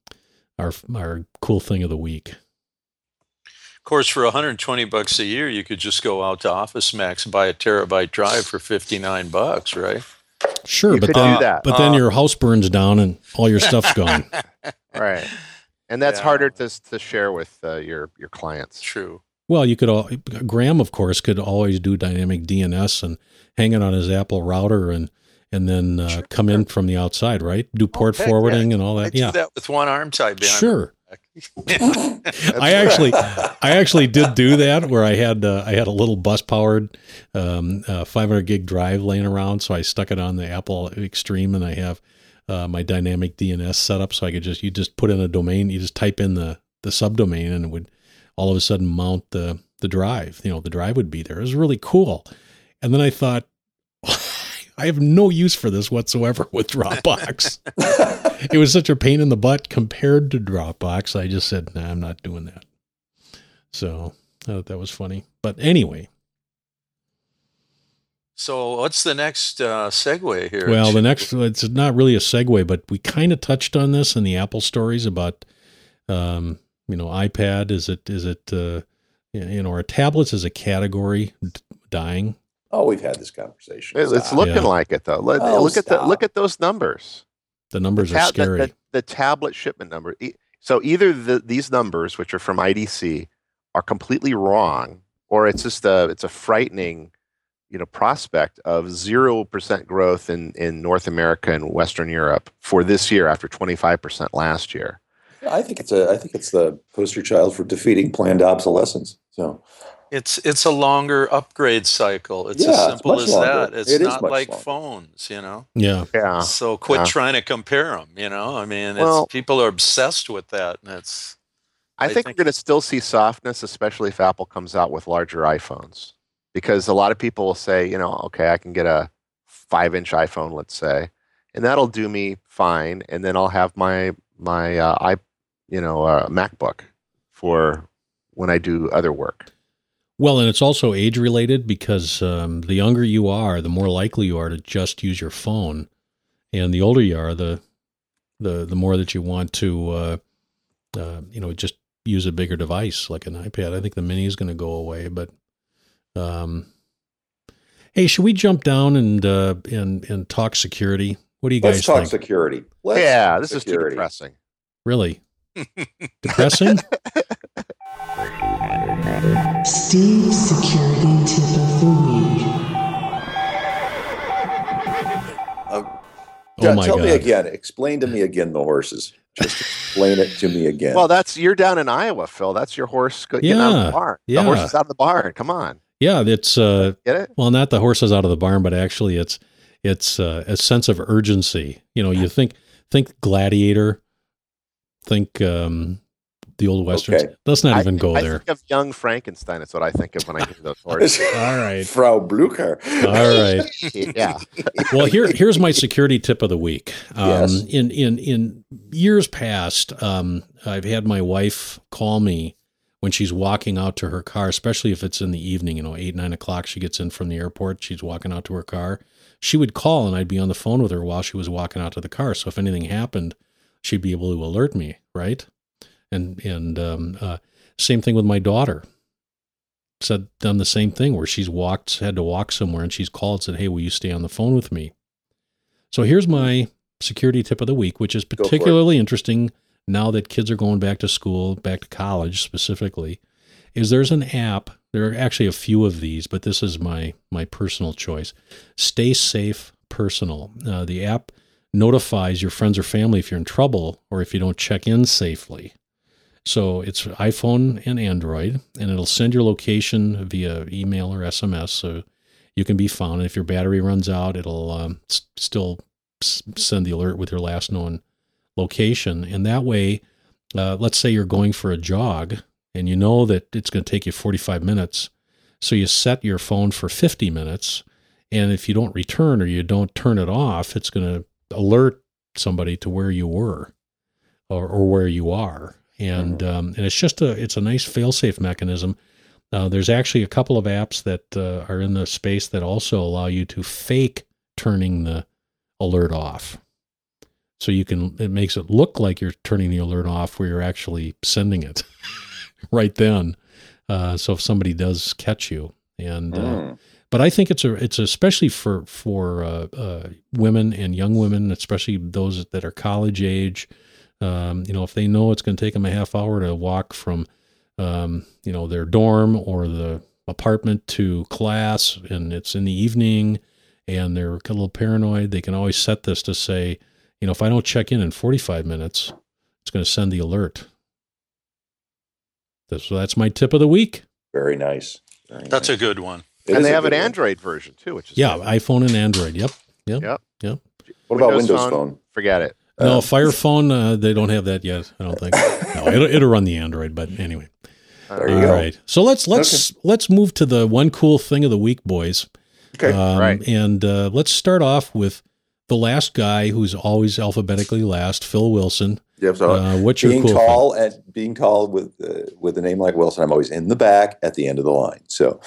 cool thing of the week. Of course, for $120 a year, you could just go out to Office Max and buy a terabyte drive for $59, right? Sure, but then your house burns down and all your stuff's gone. Right. And that's harder to share with your clients. True. Well, Graham, of course, could always do dynamic DNS and hang it on his Apple router and then come in from the outside, right? Do port forwarding and all that. I do that with one arm tied behind. Sure. I actually did do that, where I had a little bus powered 500 gig drive laying around, so I stuck it on the Apple Extreme, and I have my dynamic DNS set up, so I could you just put in a domain, you just type in the subdomain, and it would all of a sudden mount the drive. The drive would be there. It was really cool. And then I thought, I have no use for this whatsoever with Dropbox. It was such a pain in the butt compared to Dropbox. I just said, nah, I'm not doing that. So I thought that was funny. But anyway. So what's the next segue here? Well, it's not really a segue, but we kind of touched on this in the Apple stories about, iPad. Is it, are tablets as a category dying? Oh, we've had this conversation. It's looking like it, though. Look at those numbers. The numbers are scary. The tablet shipment number. So either these numbers, which are from IDC, are completely wrong, or it's just it's a frightening, prospect of 0% growth in North America and Western Europe for this year after 25% last year. I think it's the poster child for defeating planned obsolescence. So. It's a longer upgrade cycle. It's as simple as that. It's not like phones, Yeah. So quit trying to compare them. I mean, people are obsessed with that, and I think we're going to still see softness, especially if Apple comes out with larger iPhones, because a lot of people will say, okay, I can get a 5-inch iPhone, let's say, and that'll do me fine, and then I'll have my MacBook for when I do other work. Well, and it's also age related, because the younger you are, the more likely you are to just use your phone, and the older you are, the more that you want to, just use a bigger device like an iPad. I think the Mini is going to go away, but hey, should we jump down and talk security? What do you guys think? Let's talk security. This is too depressing. Really? Depressing? Steve's security tip of the week. Oh my Tell God. me again. Explain to me again the horses. Just explain it to me again. Well, you're down in Iowa, Phil. That's your horse getting out of the barn. Yeah. The horse is out of the barn. Come on. Yeah, it's Get it? well, not the horses out of the barn, but actually it's a sense of urgency. You think Gladiator, think the old westerns. Okay. Let's not even go there. I think of Young Frankenstein. That's what I think of when I hear those horses. All right. Frau Blucher. All right. Yeah. Well, here's my security tip of the week. Yes. In years past, I've had my wife call me when she's walking out to her car, especially if it's in the evening, 8, 9 o'clock, she gets in from the airport, she's walking out to her car. She would call and I'd be on the phone with her while she was walking out to the car. So if anything happened, she'd be able to alert me, right? And same thing with my daughter. done the same thing where she's had to walk somewhere and she's called and said, "Hey, will you stay on the phone with me?" So here's my security tip of the week, which is particularly interesting now that kids are going back to school, back to college specifically, is there's an app. There are actually a few of these, but this is my personal choice. Stay Safe Personal. The app notifies your friends or family if you're in trouble or if you don't check in safely. So it's iPhone and Android, and it'll send your location via email or SMS so you can be found. And if your battery runs out, it'll still send the alert with your last known location. And that way, let's say you're going for a jog and you know that it's going to take you 45 minutes. So you set your phone for 50 minutes. And if you don't return or you don't turn it off, it's going to alert somebody to where you were or where you are. And and it's a nice fail-safe mechanism. There's actually a couple of apps that are in the space that also allow you to fake turning the alert off. So it makes it look like you're turning the alert off where you're actually sending it right then. So if somebody does catch you, but I think it's especially for women and young women, especially those that are college age. If they know it's going to take them a half hour to walk from, their dorm or the apartment to class, and it's in the evening, and they're a little paranoid, they can always set this to say, if I don't check in 45 minutes, it's going to send the alert. So that's my tip of the week. Very nice. That's a good one. And they have an Android version too, which is good. iPhone and Android. Yep. What about Windows Phone? Forget it. No, Fire Phone, they don't have that yet, I don't think. No, it'll run the Android, but anyway. There you go. All right. So let's move to the one cool thing of the week, boys. Okay. Right. And let's start off with the last guy who's always alphabetically last, Phil Wilson. Yeah, so what's your cool thing? Being tall with a name like Wilson, I'm always in the back at the end of the line. So,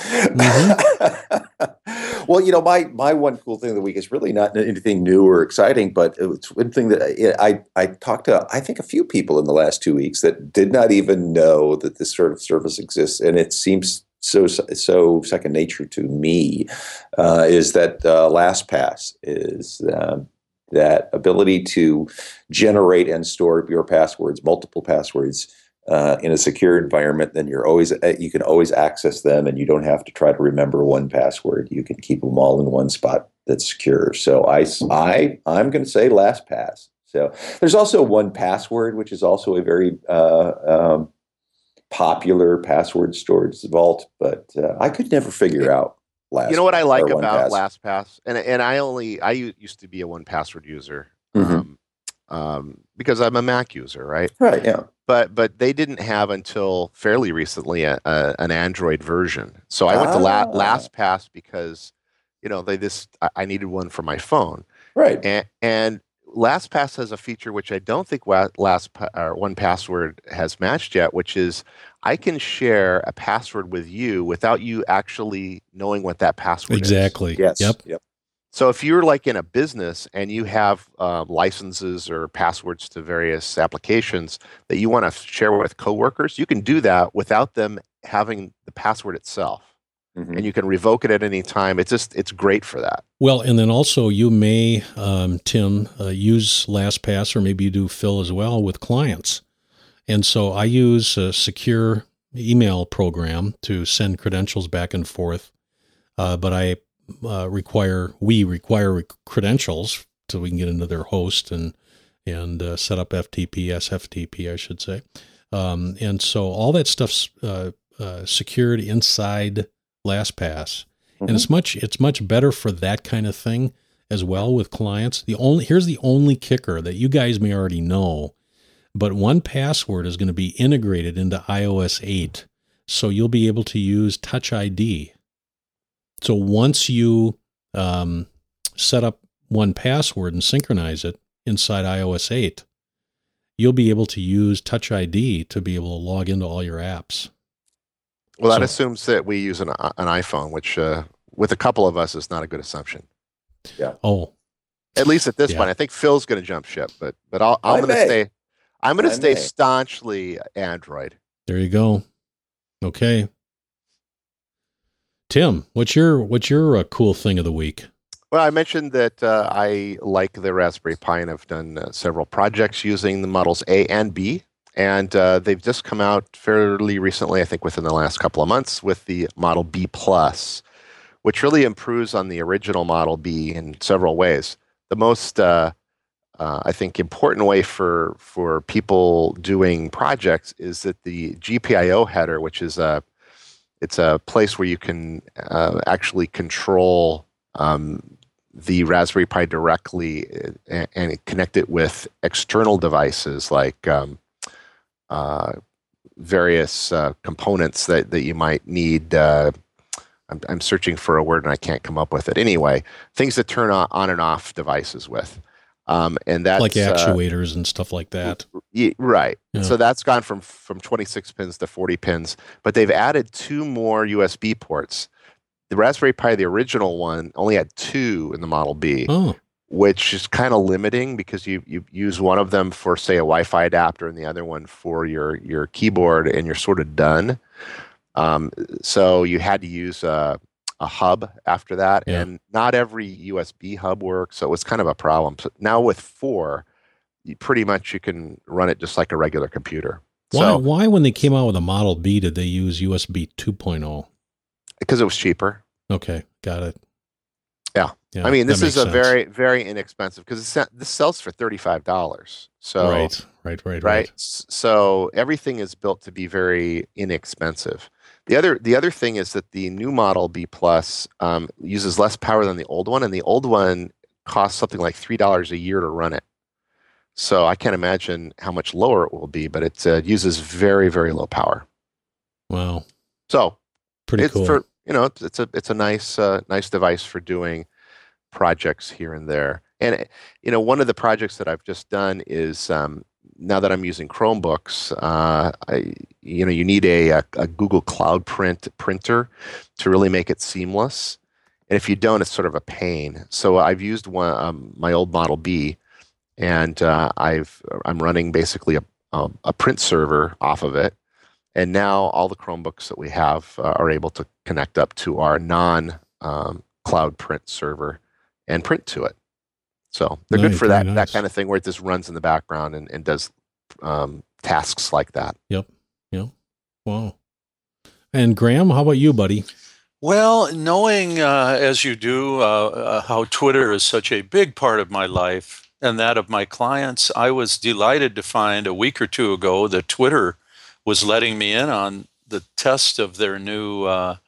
well, my one cool thing of the week is really not anything new or exciting, but it's one thing that I talked to, I think, a few people in the last 2 weeks that did not even know that this sort of service exists, and it seems so second nature to me. Is that LastPass is that ability to generate and store your passwords, multiple passwords, in a secure environment. Then you can always access them, and you don't have to try to remember one password. You can keep them all in one spot that's secure. So I'm going to say LastPass. So there's also 1Password, which is also a very popular password storage vault, but I could never figure out LastPass. You know what I like about LastPass, and I used to be a 1Password user, because I'm a Mac user, right? Right. Yeah. But they didn't have until fairly recently an Android version. So I went to LastPass because I needed one for my phone. Right. And LastPass has a feature which I don't think 1Password has matched yet, which is I can share a password with you without you actually knowing what that password is. Exactly. Yes. Yep. So if you're like in a business and you have licenses or passwords to various applications that you want to share with coworkers, you can do that without them having the password itself. Mm-hmm. And you can revoke it at any time. It's great for that. Well, and then also you may, Tim, use LastPass, or maybe you do, Phil, as well, with clients. And so I use a secure email program to send credentials back and forth, but we require credentials so we can get into their host and set up FTP, SFTP, I should say. And so all that stuff's secured inside LastPass, and it's much better for that kind of thing as well with clients. Here's the only kicker that you guys may already know, but 1Password is going to be integrated into iOS 8, so you'll be able to use Touch ID. So once you set up 1Password and synchronize it inside iOS 8, you'll be able to use Touch ID to be able to log into all your apps. Well, that assumes that we use an iPhone, which with a couple of us is not a good assumption. Yeah. Oh. At least at this point, I think Phil's going to jump ship, but I'm going to stay staunchly Android. There you go. Okay. Tim, what's your cool thing of the week? Well, I mentioned that I like the Raspberry Pi, and I've done several projects using the models A and B. And they've just come out fairly recently, I think within the last couple of months, with the Model B Plus, which really improves on the original Model B in several ways. The most, I think, important way for people doing projects is that the GPIO header, which is it's a place where you can actually control the Raspberry Pi directly and connect it with external devices like various components that you might need. I'm searching for a word and I can't come up with it. Anyway, things that turn on and off devices with. And that's like actuators and stuff like that. Right. Yeah. So that's gone from 26 pins to 40 pins, but they've added 2 more USB ports. The Raspberry Pi, the original one, only had 2 in the Model B, which is kind of limiting because you use one of them for, say, a Wi-Fi adapter and the other one for your keyboard, and you're sort of done. So you had to use a hub after that, and not every USB hub works, so it was kind of a problem. So now with 4, you can run it just like a regular computer. Why when they came out with a Model B did they use USB 2.0? Because it was cheaper. Okay, got it. Yeah. I mean, this is a very, very inexpensive, because this sells for $35. So right. So everything is built to be very inexpensive. The other thing is that the new Model B Plus uses less power than the old one, and the old one costs something like $3 a year to run it. So I can't imagine how much lower it will be, but it uses very, very low power. Wow. So pretty cool. It's a nice device for doing projects here and there. And one of the projects that I've just done is now that I'm using Chromebooks, you need a Google Cloud printer to really make it seamless. And if you don't, it's sort of a pain. So I've used my old Model B, and I'm running basically a print server off of it. And now all the Chromebooks that we have are able to connect up to our non-cloud print server and print to it. So they're good for that kind of thing where it just runs in the background and does tasks like that. Yep. Wow. And Graham, how about you, buddy? Well, knowing as you do how Twitter is such a big part of my life and that of my clients, I was delighted to find a week or 2 ago that Twitter was letting me in on the test of their new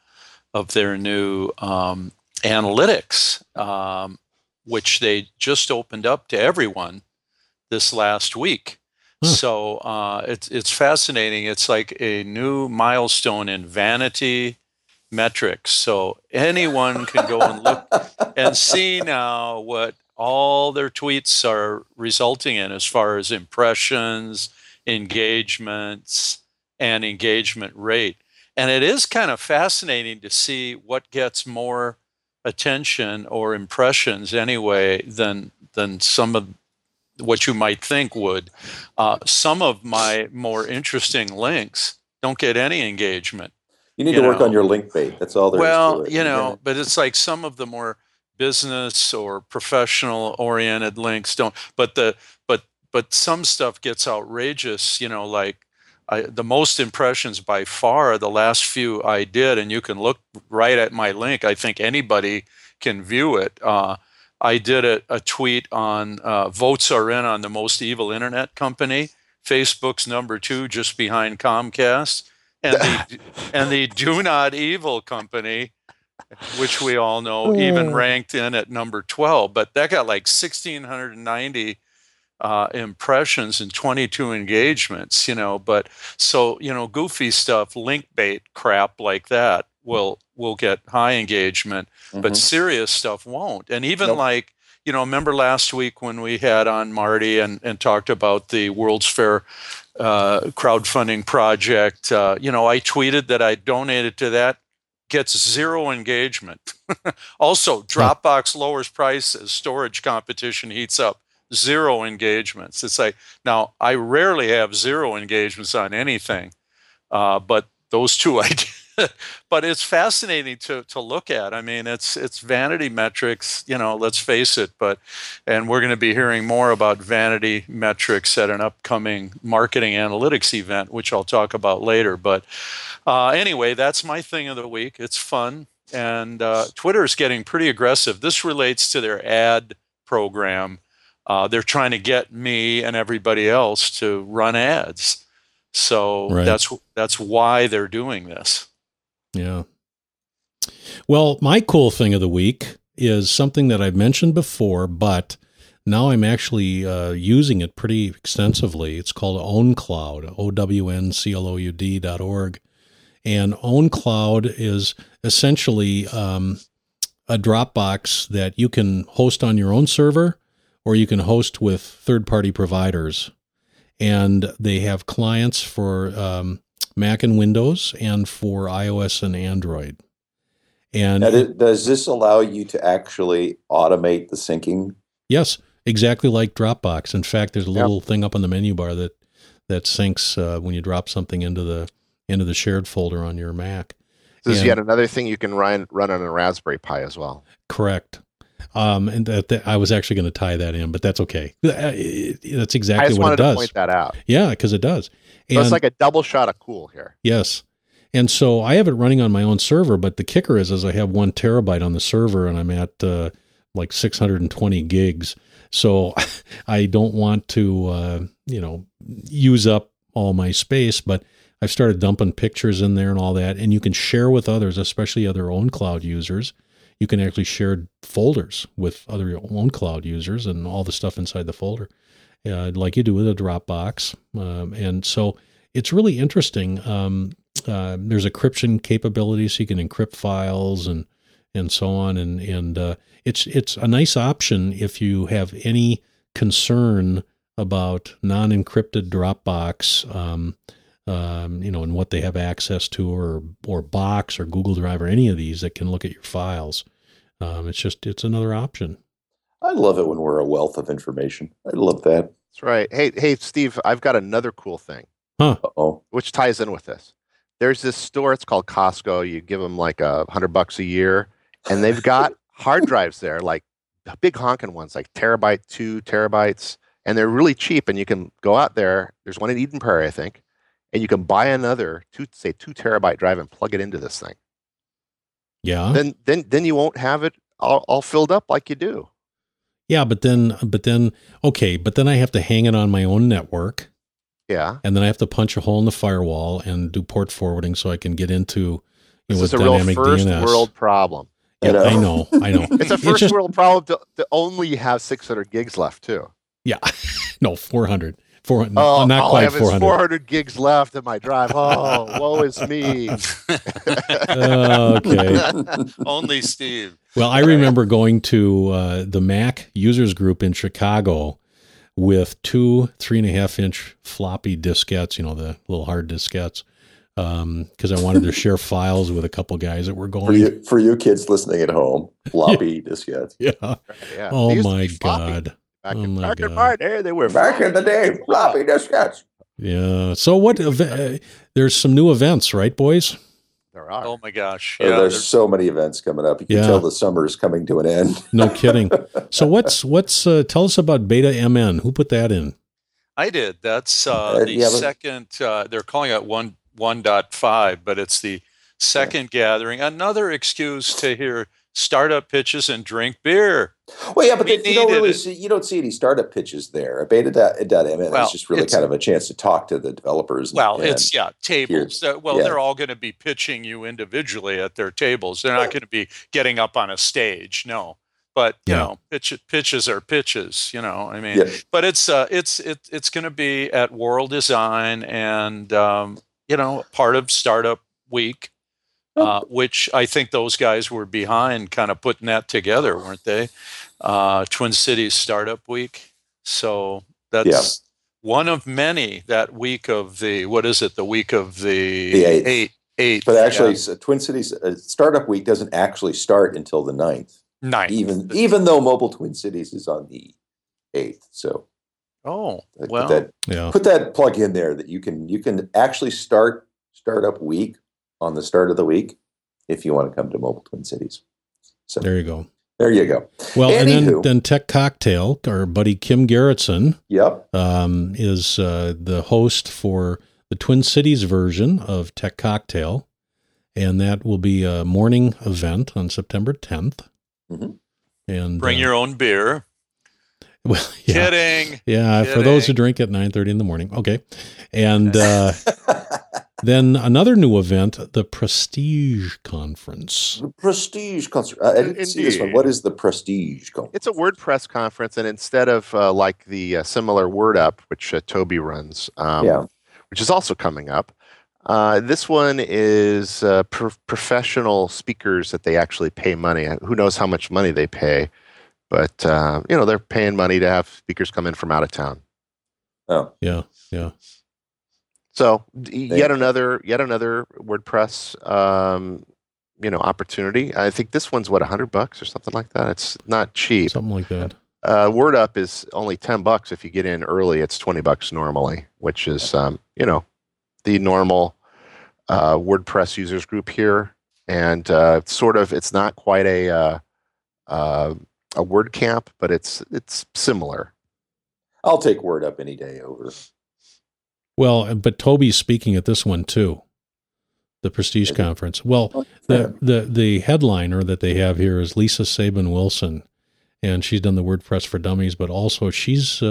analytics, which they just opened up to everyone this last week. So it's fascinating. It's like a new milestone in vanity metrics. So anyone can go and look and see now what all their tweets are resulting in as far as impressions, engagements, and engagement rate. And it is kind of fascinating to see what gets more attention or impressions anyway than some of what you might think would. Some of my more interesting links don't get any engagement. You need to work on your link bait. That's all there is to it. But it's like some of the more business or professional oriented links don't. But some stuff gets outrageous. Like the most impressions by far, the last few I did, and you can look right at my link. I think anybody can view it. I did a tweet on votes are in on the most evil internet company. Facebook's number 2, just behind Comcast, and the do not evil company, which we all know, even ranked in at number 12. But that got like 1,690 impressions and 22 engagements. But so goofy stuff, link bait crap like that will get high engagement, but serious stuff won't. And even remember last week when we had on Marty and talked about the World's Fair crowdfunding project, I tweeted that I donated to that, gets 0 engagement. Also, Dropbox lowers prices, storage competition heats up, 0 engagements. It's like, now I rarely have 0 engagements on anything, but those 2 I did. but it's fascinating to look at. I mean, it's vanity metrics, let's face it, and we're going to be hearing more about vanity metrics at an upcoming marketing analytics event, which I'll talk about later. But anyway, that's my thing of the week. It's fun. And Twitter is getting pretty aggressive. This relates to their ad program. They're trying to get me and everybody else to run ads. So that's why they're doing this. Yeah. Well, my cool thing of the week is something that I've mentioned before, but now I'm actually using it pretty extensively. It's called OwnCloud, OWNCLOUD.org. And OwnCloud is essentially a Dropbox that you can host on your own server, or you can host with third-party providers. And they have clients for Mac and Windows and for iOS and Android. And now, does this allow you to actually automate the syncing? Yes, exactly like Dropbox. In fact, there's a little thing up on the menu bar that syncs when you drop something into the shared folder on your Mac. This is yet another thing you can run on a Raspberry Pi as well. Correct. And that I was actually going to tie that in, but that's okay. That's exactly what it does. I just wanted to point that out. Yeah, because it does. So it's like a double shot of cool here. Yes. And so I have it running on my own server, but the kicker is I have 1 terabyte on the server, and I'm at like 620 gigs. So I don't want to, use up all my space, but I've started dumping pictures in there and all that, and you can share with others, especially other OwnCloud users. You can actually share folders with other OwnCloud users and all the stuff inside the folder, like you do with a Dropbox. And so it's really interesting. There's encryption capabilities, so you can encrypt files and so on. And it's a nice option if you have any concern about non-encrypted Dropbox, and what they have access to, or Box or Google Drive or any of these that can look at your files. It's another option. I love it when we're a wealth of information. I love that. That's right. Hey, Steve, I've got another cool thing. Huh? Which ties in with this. There's this store. It's called Costco. You give them like $100 a year, and they've got hard drives there, like big honking ones, like 2 terabytes, and they're really cheap. And you can go out there. There's one in Eden Prairie, I think, and you can buy another 2 terabyte drive and plug it into this thing. Yeah. Then you won't have it all filled up like you do. Yeah, but then I have to hang it on my own network. Yeah. And then I have to punch a hole in the firewall and do port forwarding so I can get into with dynamic DNS. This is a real first world problem. Yeah, I know. It's a first world problem to only have 600 gigs left too. Yeah. No, 400. Not quite I have 400. 400 gigs left in my drive. Oh, woe is me. Okay. Only Steve. Well, I remember going to the Mac users group in Chicago with 2 3.5-inch floppy diskettes, the little hard diskettes, because I wanted to share files with a couple guys that were going. For you kids listening at home, floppy diskettes. Yeah. Oh my God. Back in my day, they were back in the day, floppy diskettes. Yeah. So there's some new events, right, boys? There are. Oh my gosh. Yeah, there's so many events coming up. You can tell the summer is coming to an end. No kidding. So what's tell us about Beta MN. Who put that in? I did. That's the second, they're calling it 1.5, but it's the second gathering. Another excuse to hear startup pitches and drink beer. Well, yeah, but you don't see any startup pitches there. Beta.MN is just really kind of a chance to talk to the developers. It's tables. They're all going to be pitching you individually at their tables. They're not going to be getting up on a stage. No, but pitches are pitches. But it's going to be at World Design and part of Startup Week. Which I think those guys were behind kind of putting that together, weren't they? Twin Cities Startup Week. So that's one of many that week of the, the week of the 8th. But actually, Twin Cities Startup Week doesn't actually start until the 9th. Even though Mobile Twin Cities is on the 8th. So put that plug in there that you can actually start Startup Week on the start of the week if you want to come to Mobile Twin Cities. So There you go. there you go. Well, and Anywho. then Tech Cocktail, our buddy Kim Garrettson, Yep. is the host for the Twin Cities version of Tech Cocktail, and that will be a morning event on September 10th. Mhm. And Bring your own beer. well, yeah, Kidding. yeah, for those who drink at 9:30 in the morning. Okay, and then another new event, the Prestige Conference. The Prestige concert. I didn't see this one. Indeed. What is the Prestige conference? It's a WordPress conference, and instead of like the similar WordUp, which Toby runs, Yeah. which is also coming up, this one is professional speakers that they actually pay money. Who knows how much money they pay, but they're paying money to have speakers come in from out of town. Oh, Yeah, yeah. So yet another WordPress opportunity. I think this one's what, $100 or something like that. It's not cheap. Something like that. WordUp is only $10 if you get in early. It's $20 normally, which is the normal WordPress users group here, and it's not quite a WordCamp, but it's similar. I'll take WordUp any day over. Well, but Toby's speaking at this one too, the Prestige Conference. Well, the headliner that they have here is Lisa Sabin Wilson, and she's done the WordPress for Dummies, but also she's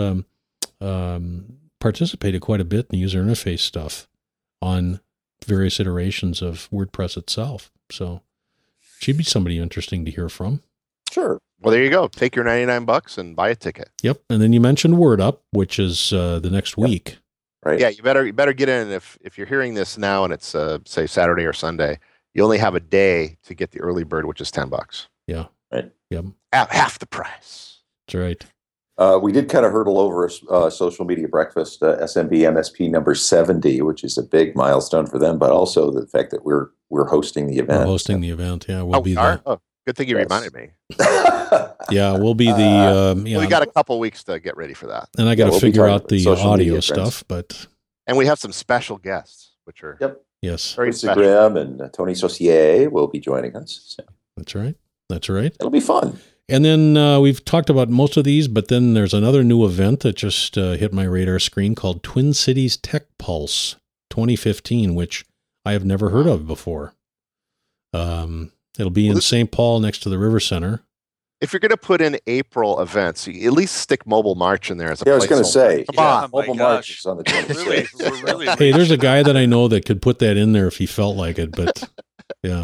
participated quite a bit in user interface stuff on various iterations of WordPress itself. So she'd be somebody interesting to hear from. Sure. Well, there you go. Take your $99 and buy a ticket. Yep. And then you mentioned WordUp, which is the next week. Right. Yeah, you better get in. If you're hearing this now and it's say Saturday or Sunday, you only have a day to get the early bird, which is $10. Yeah. Right. Yep. Half the price. That's right. We did kind of hurdle over Social Media Breakfast, SMB MSP number 70, which is a big milestone for them, but also the fact that we're hosting the event. We're hosting the event. Yeah. We'll be are? the, Oh, good thing you Yes. reminded me. yeah, we'll be the, Well, yeah. we got a couple weeks to get ready for that, And I got to we'll be figure talking out the social audio media trends. stuff, but and we have some special guests, which are Yep. yes, very special. Instagram and Tony Saucier will be joining us. So that's right. That's right. it'll be fun. And then we've talked about most of these, but then there's another new event that just hit my radar screen called Twin Cities Tech Pulse 2015, which I have never heard of before. It'll be in St. Paul next to the River Center. If you're going to put in April events, you at least stick Mobile March in there as a Yeah, I was going to placeholder. say, Come on. my Mobile March gosh. is on the Really, 26th. we're really. Hey, there's a guy that I know that could put that in there if he felt like it, but yeah,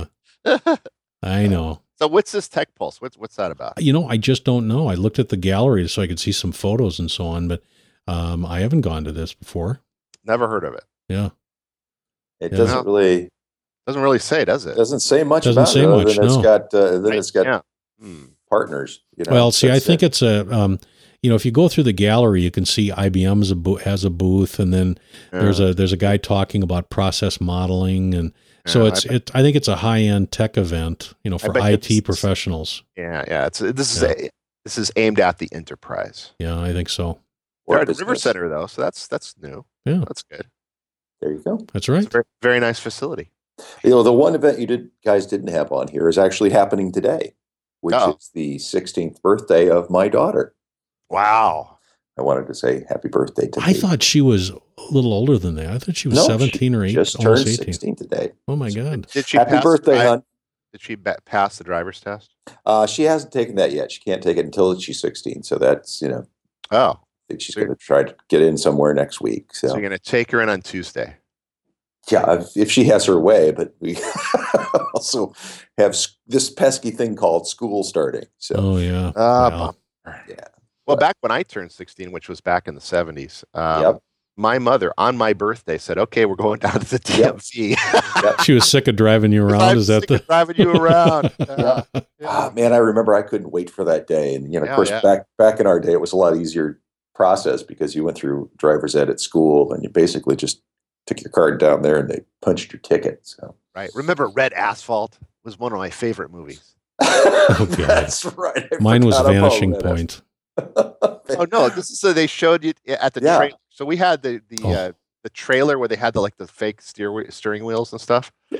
I know. So what's this Tech Pulse? What's that about? I just don't know. I looked at the gallery so I could see some photos and so on, but I haven't gone to this before. Never heard of it. Yeah. It Yeah. doesn't really Doesn't really say, does it? doesn't say much Doesn't about say it. Other much, than it's no. got it's got Yeah. partners. Well, see, I That's think it. it's a, if you go through the gallery, you can see IBM has a booth, and then there's a guy talking about process modeling, and so Yeah, I think it's a high end tech event, for bet IT it's- professionals. Yeah. This is aimed at the enterprise. Yeah, I think so. They're Or at River business. Center though, so that's new. Yeah, That's good. There you go. that's It's right. a very, very nice facility. The one event you guys didn't have on here is actually happening today, which Oh. is the 16th birthday of my daughter. Wow. I wanted to say happy birthday to I thought she was a little older than that. I thought she was 17 or 8, just almost turned 18. 16 today. Oh my God. Did she Happy pass birthday, hon. Did she pass the driver's test? She hasn't taken that yet. She can't take it until she's 16. So that's, I Oh, think she's So- going to try to get in somewhere next week. so So, you're going to take her in on Tuesday. yeah, if she has her way, but we also have this pesky thing called school starting. So, Oh yeah. Ah, Wow. bummer. yeah. Well, back when I turned 16, which was back in the 70s, Yep. my mother on my birthday said, "Okay, we're going down to the DMV." She was sick of driving you around. I'm Is that sick of driving you around? Yeah. Ah, man, I remember I couldn't wait for that day. And, of Yeah, course, yeah. back in our day, it was a lot easier process because you went through driver's ed at school and you basically just took your card down there and they punched your ticket. So Right. Remember, Red Asphalt was one of my favorite movies. God. That's right. I Mine was forgot about Vanishing that. Point. Oh no, this is so they showed you at the Yeah. trailer. So we had the Oh. trailer where they had the fake steering wheels and stuff. Yeah.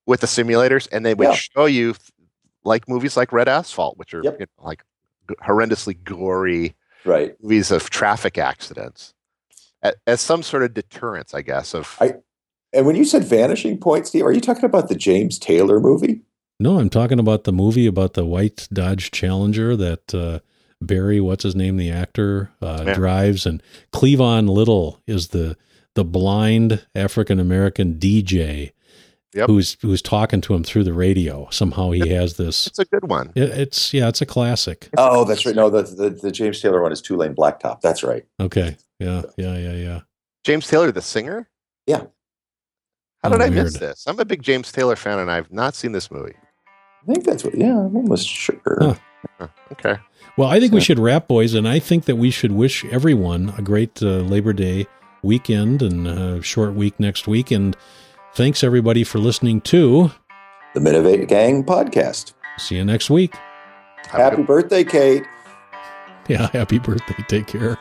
with the simulators, and they would show you like movies like Red Asphalt, which are like horrendously gory movies of traffic accidents, as some sort of deterrence, I guess. And when you said Vanishing Point, Steve, are you talking about the James Taylor movie? No, I'm talking about the movie about the white Dodge Challenger that Barry, what's his name, the actor, drives, and Cleavon Little is the blind African-American DJ who's talking to him through the radio. Somehow he has this. It's a good one. It's a classic. Oh, that's right. No, the James Taylor one is Two Lane Blacktop. That's right. Okay. Yeah. James Taylor, the singer? Yeah. How did I miss this? I'm a big James Taylor fan, and I've not seen this movie. I think that's what, I'm almost sure. Okay. Well, I think we should wrap, boys, and I think that we should wish everyone a great Labor Day weekend and a short week next week. And thanks, everybody, for listening to the Minovate Gang podcast. See you next week. Happy birthday, Kate. Yeah, happy birthday. Take care.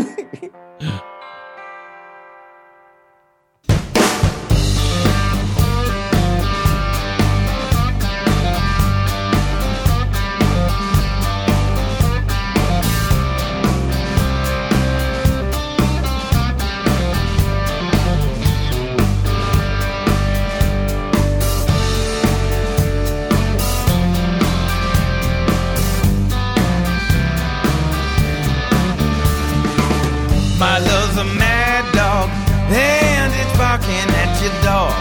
My love's a mad dog, and it's barking at your door.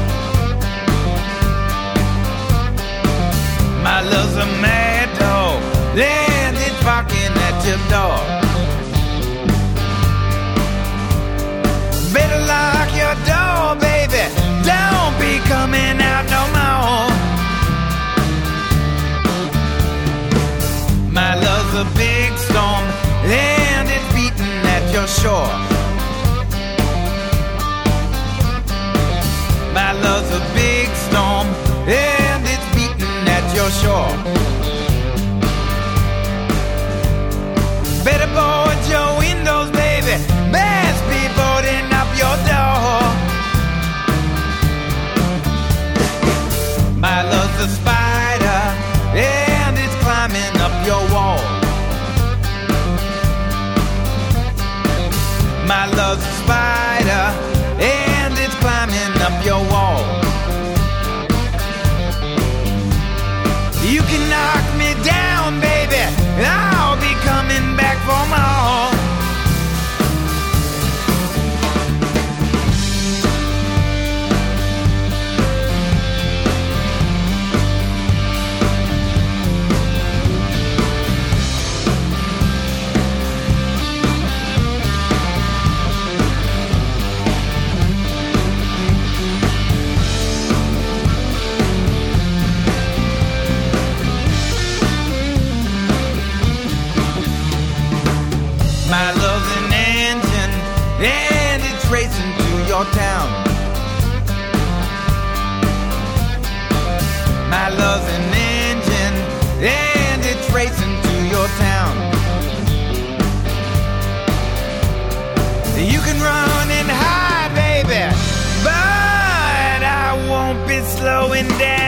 My love's a mad dog, and it's barking at your door. Better lock your door, baby, don't be coming out no more. My love's a big storm, and it's beating at your shore. My love's a big storm, and it's beating at your shore. Better board your windows, baby, best be boarding up your door. My love's a spider, and it's climbing up your wall. My love's a spider, and it's climbing up your wall. You can knock me down, baby, and I'll be coming back for more. My love's an engine, and it's racing to your town. My love's an engine, and it's racing to your town. You can run and hide, baby, but I won't be slowing down.